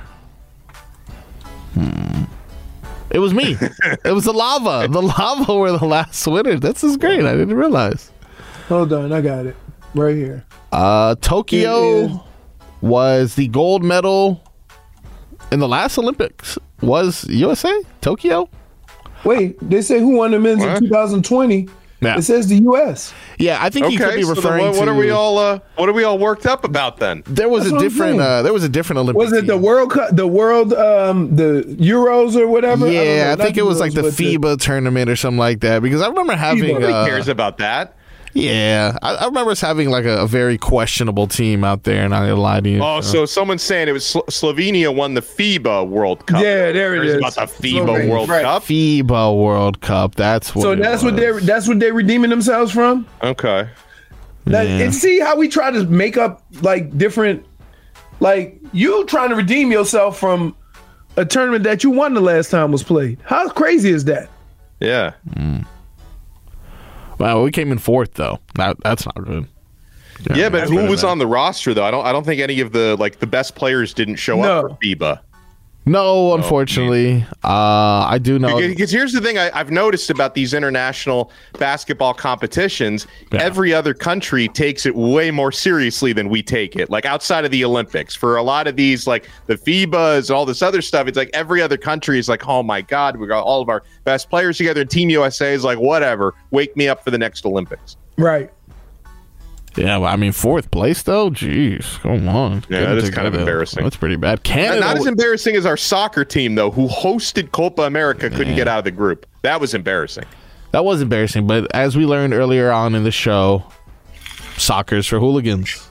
[SPEAKER 8] It was me. It was the Lava. The Lava were the last winners. This is great. I didn't realize.
[SPEAKER 5] Hold on, I got it right here.
[SPEAKER 8] Tokyo was the gold medal in the last Olympics. Was USA? Tokyo?
[SPEAKER 5] Wait, they say who won the men's in 2020?
[SPEAKER 8] Yeah.
[SPEAKER 5] It says the U.S.
[SPEAKER 8] Yeah, I think he could be referring to.
[SPEAKER 7] What are we all worked up about then?
[SPEAKER 8] There was a different Olympic.
[SPEAKER 5] Was it the World Cup, the Euros or whatever?
[SPEAKER 8] Yeah, I think it was like the FIBA tournament or something like that. Because I remember having.
[SPEAKER 7] Nobody cares about that.
[SPEAKER 8] Yeah, I remember us having like a very questionable team out there, and I lied to you.
[SPEAKER 7] Oh, so someone's saying it was Slovenia won the FIBA World Cup.
[SPEAKER 5] Yeah, there it is.
[SPEAKER 7] About the FIBA World Cup.
[SPEAKER 8] FIBA World Cup. That's what.
[SPEAKER 5] So that's what they're redeeming themselves from.
[SPEAKER 7] Okay.
[SPEAKER 5] And see how we try to make up like different, like you trying to redeem yourself from a tournament that you won the last time was played. How crazy is that?
[SPEAKER 7] Yeah.
[SPEAKER 8] Wow, we came in fourth though. That's not good.
[SPEAKER 7] Yeah, but who was on the roster though? I don't think any of the best players didn't show up for FIBA.
[SPEAKER 8] No, unfortunately. I do know.
[SPEAKER 7] Because here's the thing I've noticed about these international basketball competitions. Yeah. Every other country takes it way more seriously than we take it. Like outside of the Olympics. For a lot of these, like the FIBAs and all this other stuff, it's like every other country is like, oh my God, we got all of our best players together. And Team USA is like, whatever, wake me up for the next Olympics.
[SPEAKER 5] Right.
[SPEAKER 8] Yeah, well, I mean, fourth place, though? Jeez, come on.
[SPEAKER 7] Yeah, that is kind of embarrassing.
[SPEAKER 8] That's pretty bad. Canada,
[SPEAKER 7] not as embarrassing as our soccer team, though, who hosted Copa America, couldn't get out of the group. That was embarrassing.
[SPEAKER 8] That was embarrassing, but as we learned earlier on in the show, soccer's for hooligans.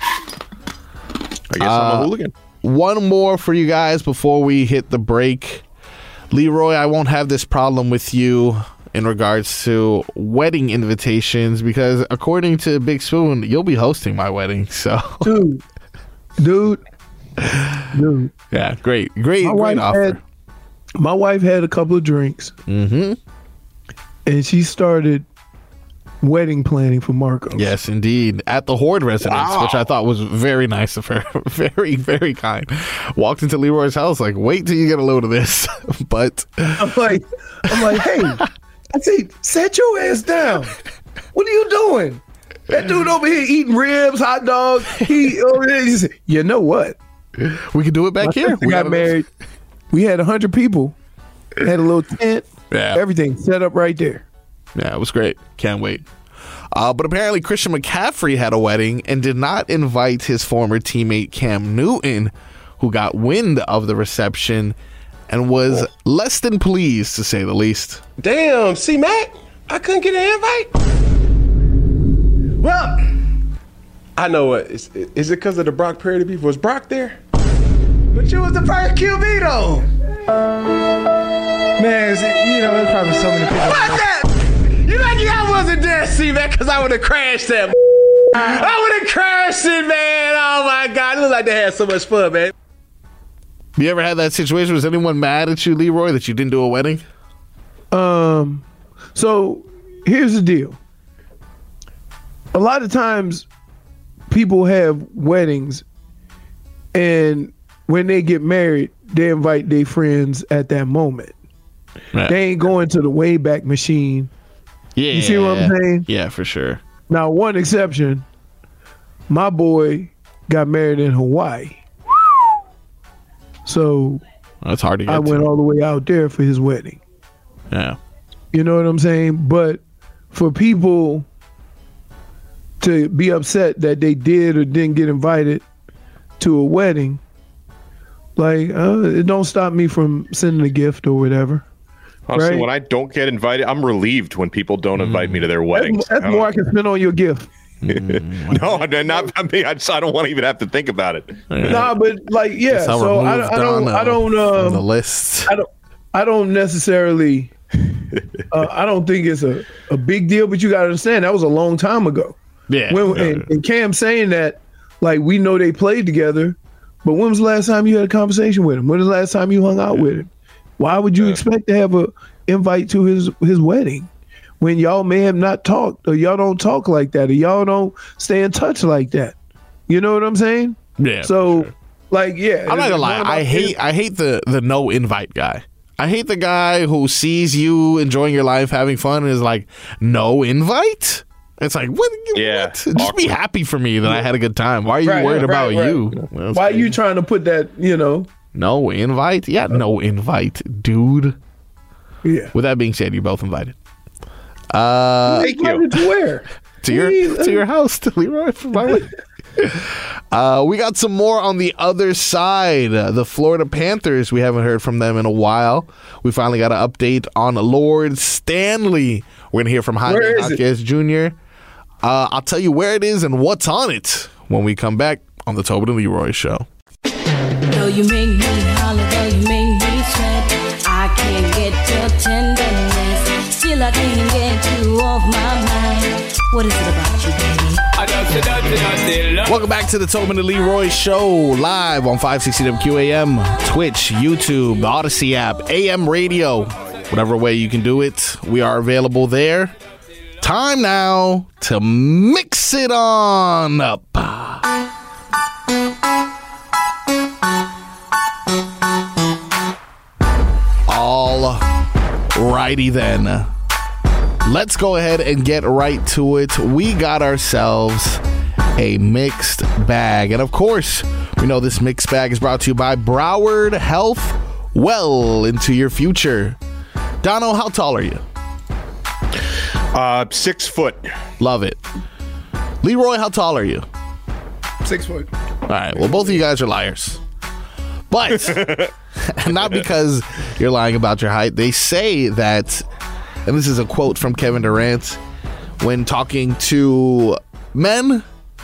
[SPEAKER 7] I guess I'm a hooligan.
[SPEAKER 8] One more for you guys before we hit the break. Leroy, I won't have this problem with you in regards to wedding invitations because according to Big Spoon, you'll be hosting my wedding. So,
[SPEAKER 5] dude.
[SPEAKER 8] Yeah, great offer.
[SPEAKER 5] My wife had a couple of drinks, and she started wedding planning for Marco.
[SPEAKER 8] Yes, indeed, at the Horde residence, which I thought was very nice of her. Very, very kind. Walked into Leroy's house like, wait till you get a load of this. But
[SPEAKER 5] I'm like, hey. I say, set your ass down. What are you doing? That dude over here eating ribs, hot dogs. He over there. He said, you know what?
[SPEAKER 8] We can do it back here.
[SPEAKER 5] We got married. We had 100 people. Had a little tent. Yeah. Everything set up right there.
[SPEAKER 8] Yeah, it was great. Can't wait. But apparently Christian McCaffrey had a wedding and did not invite his former teammate Cam Newton, who got wind of the reception and was less than pleased, to say the least.
[SPEAKER 14] Damn, C-Mac, I couldn't get an invite? Well, I know what. Is it because of the Brock Purdy beef? Was Brock there? But you was the first QB, though. Man, there's probably so many people. Fuck that! You lucky I wasn't there, C-Mac, because I would have crashed that. I would have crashed it, man. Oh, my God. It looked like they had so much fun, man.
[SPEAKER 8] You ever had that situation? Was anyone mad at you, Leroy, that you didn't do a wedding?
[SPEAKER 5] So here's the deal. A lot of times people have weddings and when they get married, they invite their friends at that moment. Right. They ain't going to the Wayback Machine.
[SPEAKER 8] Yeah.
[SPEAKER 5] You see what I'm saying?
[SPEAKER 8] Yeah, for sure.
[SPEAKER 5] Now, one exception, my boy got married in Hawaii. So
[SPEAKER 8] that's hard to get.
[SPEAKER 5] I went all the way out there for his wedding.
[SPEAKER 8] Yeah.
[SPEAKER 5] You know what I'm saying? But for people to be upset that they did or didn't get invited to a wedding, like, it don't stop me from sending a gift or whatever.
[SPEAKER 7] Honestly,
[SPEAKER 5] right?
[SPEAKER 7] When I don't get invited, I'm relieved when people don't invite me to their weddings.
[SPEAKER 5] That's more I can spend on your gift.
[SPEAKER 7] No, not me. I don't want to even have to think about it.
[SPEAKER 5] Yeah. Nah, but like, yeah. So I don't.
[SPEAKER 8] The list.
[SPEAKER 5] I don't necessarily. I don't think it's a big deal. But you got to understand that was a long time ago.
[SPEAKER 8] Yeah.
[SPEAKER 5] And Cam saying that, like, we know they played together, but when was the last time you had a conversation with him? When was the last time you hung out with him? Why would you expect to have a invite to his wedding when y'all may have not talked, or y'all don't talk like that, or y'all don't stay in touch like that? You know what I'm saying?
[SPEAKER 8] Yeah.
[SPEAKER 5] So, like, yeah.
[SPEAKER 8] I'm not gonna lie. I hate the no invite guy. I hate the guy who sees you enjoying your life, having fun, and is like, no invite? It's like, what? Just be happy for me that I had a good time. Why are you worried about you?
[SPEAKER 5] Why are you trying to put that,
[SPEAKER 8] No invite? Yeah, no invite, dude.
[SPEAKER 5] Yeah.
[SPEAKER 8] With that being said, you're both invited.
[SPEAKER 5] Thank you. To where?
[SPEAKER 8] to your house, to Leroy. We got some more on the other side. The Florida Panthers, we haven't heard from them in a while. We finally got an update on Lord Stanley. We're going to hear from Jaime Jaquez Jr. I'll tell you where it is and what's on it when we come back on the Tobin and Leroy Show.
[SPEAKER 10] Though you make me holler, though you make me sweat, I can't get your tenderness. Still I can't get you off my mind. What is it about you, baby?
[SPEAKER 8] Welcome back to the Tobin and Leroy Show, live on 560 WQAM, Twitch, YouTube, the Odyssey app, AM radio, whatever way you can do it. We are available there. Time now to mix it on up. All righty then. Let's go ahead and get right to it. We got ourselves a mixed bag. And of course, we know this mixed bag is brought to you by Broward Health. Well into your future. Dono, how tall are you?
[SPEAKER 7] 6 foot.
[SPEAKER 8] Love it. Leroy, how tall are you?
[SPEAKER 5] 6 foot.
[SPEAKER 8] All right. Well, both of you guys are liars. But not because you're lying about your height. They say that, and this is a quote from Kevin Durant, when talking to men,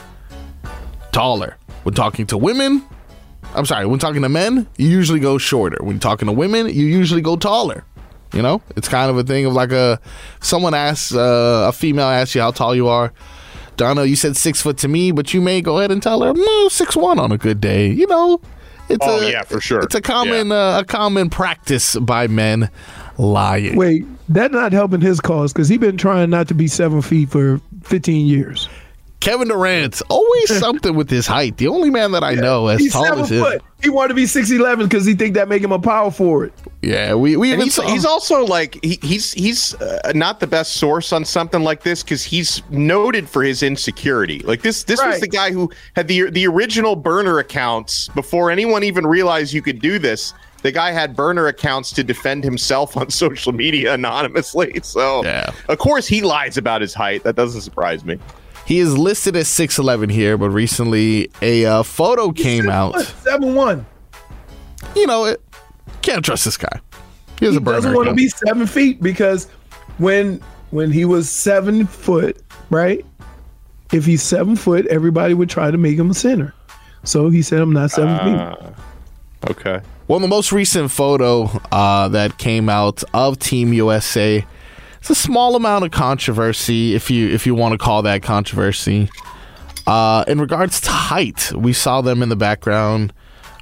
[SPEAKER 8] taller. When talking to women, when talking to men, you usually go shorter. When talking to women, you usually go taller. You know, it's kind of a thing of like someone asks, a female asks you how tall you are. Donna, you said 6 foot to me, but you may go ahead and tell her, 6'1" on a good day. You know,
[SPEAKER 7] yeah, for sure.
[SPEAKER 8] It's a common practice by men lying.
[SPEAKER 5] Wait, that's not helping his cause because he's been trying not to be 7 feet for 15 years.
[SPEAKER 8] Kevin Durant, always something with his height. The only man that I know as tall as him.
[SPEAKER 5] He wanted to be 6'11" because he think that make him a power forward.
[SPEAKER 8] Yeah, we even
[SPEAKER 7] he's also like he's not the best source on something like this because he's noted for his insecurity. Like this was the guy who had the original burner accounts before anyone even realized you could do this. The guy had burner accounts to defend himself on social media anonymously. So of course he lies about his height. That doesn't surprise me.
[SPEAKER 8] He is listed as 6'11" here, but recently a photo came out.
[SPEAKER 5] 7'1".
[SPEAKER 8] You know, can't trust this guy. He has a burner.
[SPEAKER 5] Doesn't want to be 7 feet because when he was 7 foot, right? If he's 7 foot, everybody would try to make him a center. So he said, "I'm not 7 feet."
[SPEAKER 7] Okay.
[SPEAKER 8] Well, the most recent photo that came out of Team USA. It's a small amount of controversy, if you want to call that controversy. In regards to height, we saw them in the background.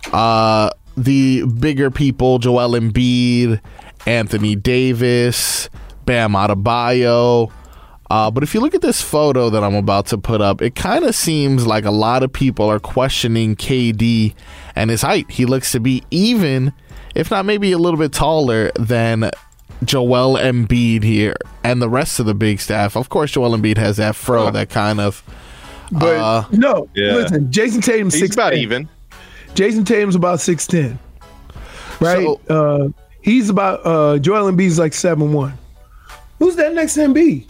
[SPEAKER 8] The bigger people, Joel Embiid, Anthony Davis, Bam Adebayo. But if you look at this photo that I'm about to put up, it kind of seems like a lot of people are questioning KD and his height. He looks to be even, if not maybe a little bit taller than Joel Embiid here and the rest of the big staff. Of course, Joel Embiid has that fro that kind of.
[SPEAKER 5] But listen, Jason Tatum's 6'10".
[SPEAKER 7] About even.
[SPEAKER 5] Jason Tatum's about 6'10", right? So, he's about Joel Embiid's like 7'1". Who's that next to Embiid?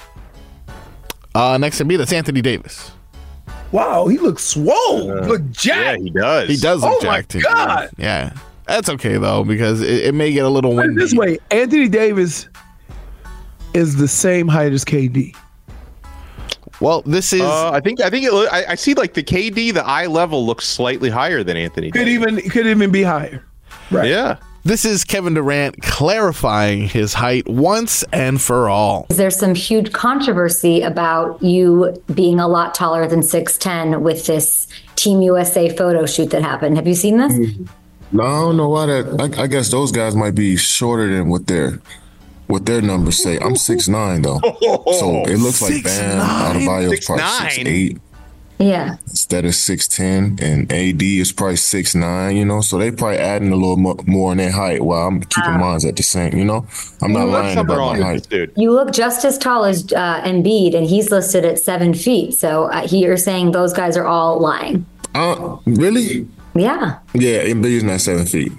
[SPEAKER 8] Next to Embiid, that's Anthony Davis.
[SPEAKER 5] Wow, he looks swole. Look jacked.
[SPEAKER 7] Yeah, he does.
[SPEAKER 8] He does look jacked.
[SPEAKER 5] Oh my God.
[SPEAKER 8] Yeah. That's okay, though, because it may get a little windy.
[SPEAKER 5] This way, Anthony Davis is the same height as KD.
[SPEAKER 8] Well, this is.
[SPEAKER 7] I see like the KD, the eye level looks slightly higher than Anthony Davis.
[SPEAKER 5] Could even be higher. Right.
[SPEAKER 7] Yeah.
[SPEAKER 8] This is Kevin Durant clarifying his height once and for all.
[SPEAKER 11] There's some huge controversy about you being a lot taller than 6'10" with this Team USA photo shoot that happened. Have you seen this?
[SPEAKER 12] No, I don't know why that. I guess those guys might be shorter than what their numbers say. I'm 6'9" though, so it looks like Bam Adebayo's probably 6'8".
[SPEAKER 11] Yeah.
[SPEAKER 12] Instead of 6'10", and AD is probably 6'9", you know, so they probably adding a little more in their height while I'm keeping mine at the same, you know. I'm not lying about my height.
[SPEAKER 7] Dude.
[SPEAKER 11] You look just as tall as Embiid, and he's listed at 7 feet. So you're saying those guys are all lying.
[SPEAKER 12] Really?
[SPEAKER 11] Yeah.
[SPEAKER 12] Yeah, Embiid's not 7 feet.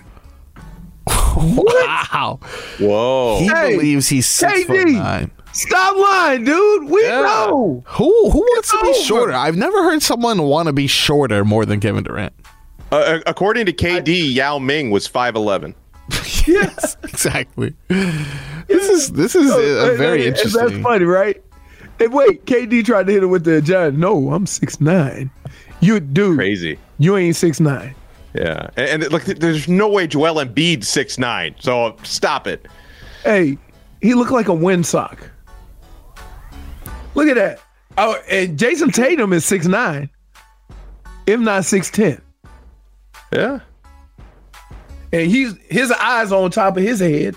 [SPEAKER 8] Wow.
[SPEAKER 7] Whoa.
[SPEAKER 8] He believes he's 6'9".
[SPEAKER 5] Stop lying, dude. We know.
[SPEAKER 8] Who wants to be shorter? I've never heard someone want to be shorter more than Kevin Durant.
[SPEAKER 7] According to KD, Yao Ming was 5'11".
[SPEAKER 8] Yes, exactly. This is very interesting.
[SPEAKER 5] That's funny, right? Hey, wait, KD tried to hit it with the giant. No, I'm 6'9". You dude,
[SPEAKER 7] crazy.
[SPEAKER 5] You ain't 6'9".
[SPEAKER 7] Yeah, and look, there's no way Joel Embiid's 6'9". So stop it.
[SPEAKER 5] Hey, he looked like a windsock. Look at that. Oh, and Jason Tatum is 6'9", if not 6'10".
[SPEAKER 7] Yeah.
[SPEAKER 5] And his eyes on top of his head.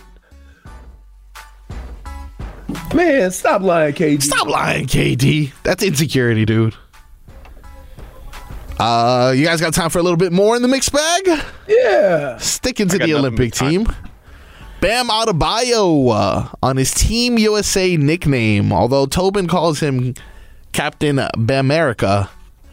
[SPEAKER 5] Man, stop lying, KD.
[SPEAKER 8] Stop lying, KD. That's insecurity, dude. You guys got time for a little bit more in the mixed bag?
[SPEAKER 5] Yeah.
[SPEAKER 8] Sticking to the Olympic team. Bam Adebayo on his Team USA nickname, although Tobin calls him Captain Bamerica.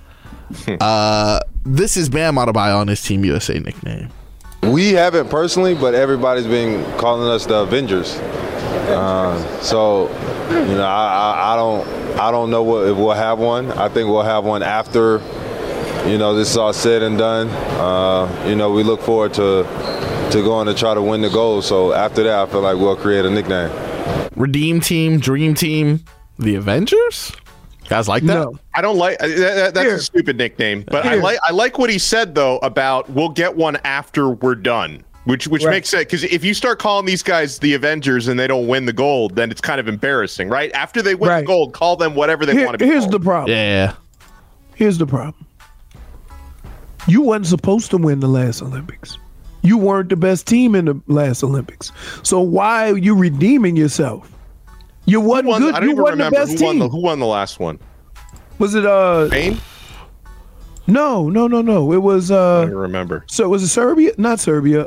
[SPEAKER 8] This is Bam Adebayo on his Team USA nickname.
[SPEAKER 13] We haven't personally, but everybody's been calling us the Avengers. So, you know, I don't know if we'll have one. I think we'll have one after, you know, this is all said and done. You know, we look forward to going to try to win the gold. So after that, I feel like we'll create a nickname.
[SPEAKER 8] Redeem Team, Dream Team, the Avengers? Guys like that?
[SPEAKER 5] No.
[SPEAKER 7] I don't like that's a stupid nickname, but I like what he said though about we'll get one after we're done, which makes sense, because if you start calling these guys the Avengers and they don't win the gold, then it's kind of embarrassing, right? After they win the gold, call them whatever they want to be.
[SPEAKER 5] Here's
[SPEAKER 7] called.
[SPEAKER 5] the problem.
[SPEAKER 8] Yeah.
[SPEAKER 5] Here's the problem. You wasn't supposed to win the last Olympics. You weren't the best team in the last Olympics. So why are you redeeming yourself? You wasn't good.
[SPEAKER 7] I don't
[SPEAKER 5] you
[SPEAKER 7] even
[SPEAKER 5] wasn't
[SPEAKER 7] remember
[SPEAKER 5] the best team.
[SPEAKER 7] who won the last one.
[SPEAKER 5] Was it
[SPEAKER 7] Spain?
[SPEAKER 5] No. It was
[SPEAKER 7] I don't remember.
[SPEAKER 5] So was it Serbia? Not Serbia.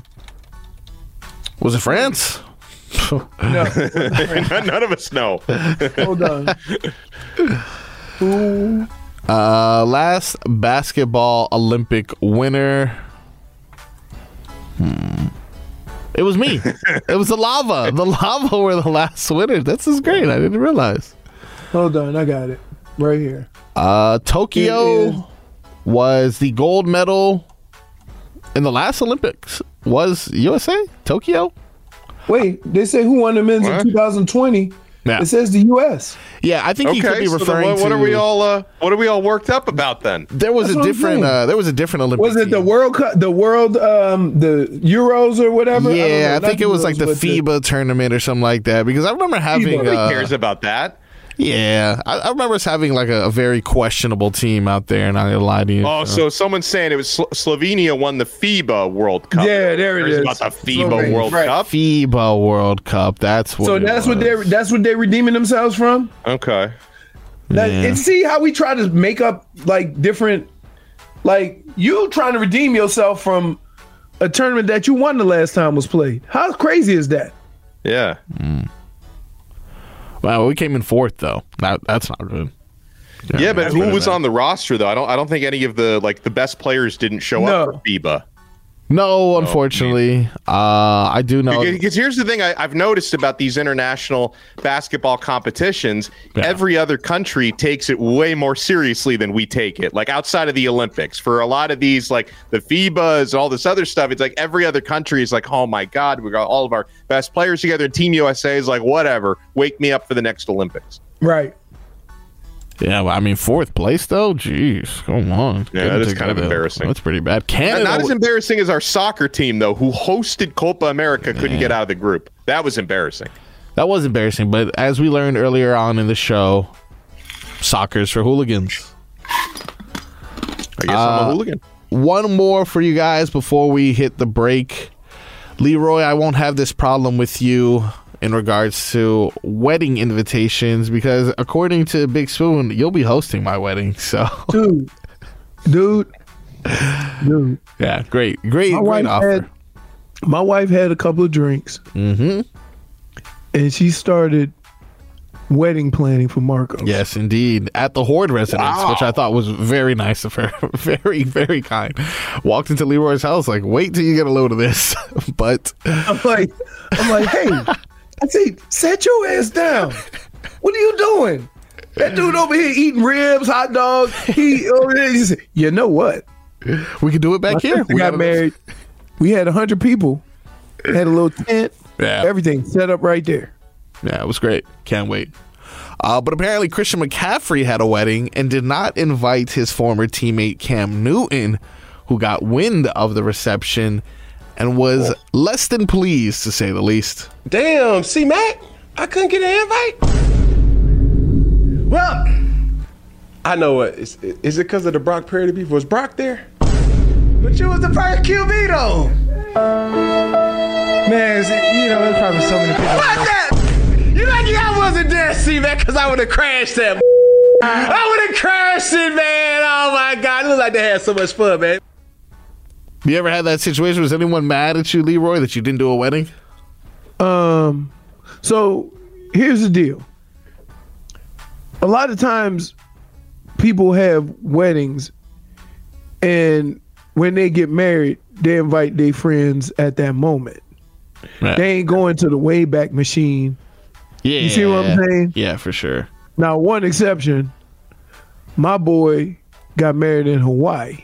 [SPEAKER 8] Was it France?
[SPEAKER 5] No.
[SPEAKER 7] None of us know.
[SPEAKER 5] Hold on. Who?
[SPEAKER 8] Last basketball Olympic winner. It was me. It was the Lava. The Lava were the last winners. This is great. I didn't realize.
[SPEAKER 5] Hold on, I got it right here.
[SPEAKER 8] Tokyo was the gold medal in the last Olympics. Was USA? Tokyo?
[SPEAKER 5] Wait, they say who won the men's in 2020.
[SPEAKER 8] Yeah.
[SPEAKER 5] It says the U.S.
[SPEAKER 8] Yeah, I think he could be referring
[SPEAKER 7] what
[SPEAKER 8] to.
[SPEAKER 7] are we all worked up about then?
[SPEAKER 8] There was a different. There was a different Olympic.
[SPEAKER 5] Was it the World Cup, the Euros or whatever?
[SPEAKER 8] Yeah, I think it was like the FIBA tournament or something like that. Because I remember having.
[SPEAKER 7] Nobody cares about that.
[SPEAKER 8] Yeah, I remember us having like a very questionable team out there, and I lied to you.
[SPEAKER 7] Oh, so someone's saying it was Slovenia won the FIBA World Cup.
[SPEAKER 5] Yeah, there it is.
[SPEAKER 7] About the FIBA World Cup.
[SPEAKER 8] FIBA World Cup. That's what.
[SPEAKER 5] So that's what they're redeeming themselves from.
[SPEAKER 7] Okay.
[SPEAKER 5] And see how we try to make up like different, like you trying to redeem yourself from a tournament that you won the last time was played. How crazy is that?
[SPEAKER 7] Yeah.
[SPEAKER 8] Wow, we came in fourth though. That's not good.
[SPEAKER 7] Yeah, but who was on the roster though? I don't think any of the best players didn't show up for FIBA.
[SPEAKER 8] No, unfortunately. I do know.
[SPEAKER 7] Because here's the thing I've noticed about these international basketball competitions. Yeah. Every other country takes it way more seriously than we take it. Like outside of the Olympics, for a lot of these, like the FIBAs and all this other stuff, it's like every other country is like, oh my God, we got all of our best players together. And Team USA is like, whatever, wake me up for the next Olympics.
[SPEAKER 5] Right.
[SPEAKER 8] Yeah, well, I mean, 4th place, though? Jeez, come on.
[SPEAKER 7] Yeah, that is kind of embarrassing.
[SPEAKER 8] That's pretty bad. Canada,
[SPEAKER 7] not as embarrassing as our soccer team, though, who hosted Copa America, couldn't get out of the group. That was embarrassing.
[SPEAKER 8] That was embarrassing, but as we learned earlier on in the show, soccer's for hooligans.
[SPEAKER 7] I guess I'm a hooligan.
[SPEAKER 8] One more for you guys before we hit the break. Leroy, I won't have this problem with you in regards to wedding invitations because according to Big Spoon, you'll be hosting my wedding. So,
[SPEAKER 5] dude.
[SPEAKER 8] Yeah, great offer.
[SPEAKER 5] My wife had a couple of drinks, and she started wedding planning for Marco.
[SPEAKER 8] Yes, indeed. At the Horde residence, which I thought was very nice of her. Very, very kind. Walked into Leroy's house like, wait till you get a load of this. But
[SPEAKER 5] I'm like, hey. I say, set your ass down. What are you doing? That dude over here eating ribs, hot dogs. He over there. He said, you know what?
[SPEAKER 8] We can do it back here.
[SPEAKER 5] We got married. We had 100 people. Had a little tent.
[SPEAKER 8] Yeah.
[SPEAKER 5] Everything set up right there.
[SPEAKER 8] Yeah, it was great. Can't wait. But apparently Christian McCaffrey had a wedding and did not invite his former teammate Cam Newton, who got wind of the reception and was less than pleased, to say the least.
[SPEAKER 14] Damn, C-Mac, I couldn't get an invite? Well, I know what. Is it because of the Brock Purdy beef? Was Brock there? But you was the first QB, though. Man, there's probably so many people. What that? You lucky I wasn't there, C-Mac, because I would have crashed that. I would have crashed it, man. Oh, my God. It looked like they had so much fun, man.
[SPEAKER 8] You ever had that situation? Was anyone mad at you, Leroy, that you didn't do a wedding?
[SPEAKER 5] So here's the deal. A lot of times people have weddings and when they get married, they invite their friends at that moment. Right. They ain't going to the Wayback Machine.
[SPEAKER 8] Yeah.
[SPEAKER 5] You see what I'm saying?
[SPEAKER 8] Yeah, for sure.
[SPEAKER 5] Now, one exception, my boy got married in Hawaii.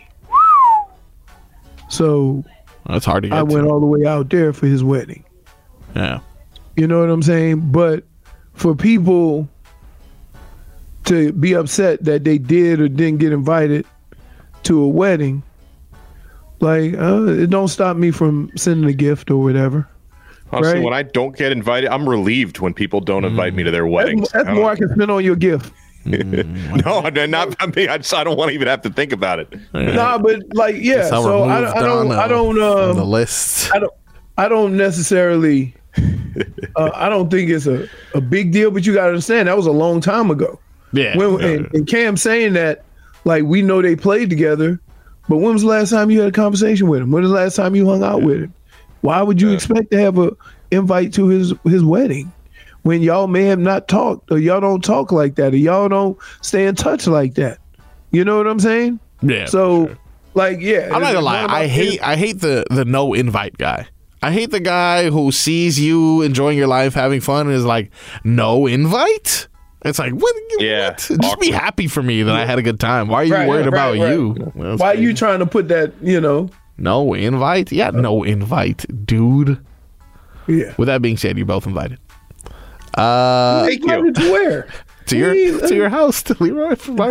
[SPEAKER 5] So
[SPEAKER 8] that's hard to get
[SPEAKER 5] I went all the way out there for his wedding.
[SPEAKER 8] Yeah.
[SPEAKER 5] You know what I'm saying? But for people to be upset that they did or didn't get invited to a wedding, like, it don't stop me from sending a gift or whatever.
[SPEAKER 7] Honestly,
[SPEAKER 5] right?
[SPEAKER 7] When I don't get invited, I'm relieved when people don't invite me to their weddings.
[SPEAKER 5] That's more I can spend on your gift.
[SPEAKER 7] No, not me. I don't want to even have to think about it.
[SPEAKER 5] Nah, but like, yeah. So I don't
[SPEAKER 8] the list.
[SPEAKER 5] I don't necessarily. I don't think it's a big deal, but you got to understand that was a long time ago.
[SPEAKER 8] Yeah.
[SPEAKER 5] And Cam saying that, like, we know they played together, but when was the last time you had a conversation with him? When was the last time you hung out with him? Why would you expect to have a invite to his wedding when y'all may have not talked, or y'all don't talk like that, or y'all don't stay in touch like that? You know what I'm saying?
[SPEAKER 8] Yeah.
[SPEAKER 5] So, like, yeah.
[SPEAKER 8] I'm not gonna lie. I hate the no invite guy. I hate the guy who sees you enjoying your life, having fun, and is like, no invite? It's like, what? Just awkward. Be happy for me that I had a good time. Why are you worried about you?
[SPEAKER 5] Why are you trying to put that,
[SPEAKER 8] No invite? Yeah, no invite, dude.
[SPEAKER 5] Yeah.
[SPEAKER 8] With that being said, you're both invited.
[SPEAKER 5] Thank you. To where?
[SPEAKER 8] to your house, to Leroy.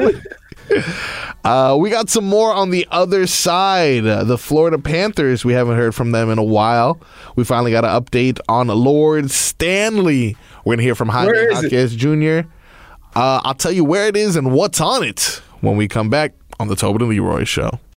[SPEAKER 8] We got some more on the other side. The Florida Panthers, we haven't heard from them in a while. We finally got an update on Lord Stanley. We're going to hear from Jaime Jaquez Jr. I'll tell you where it is and what's on it when we come back on the Tobin and Leroy Show.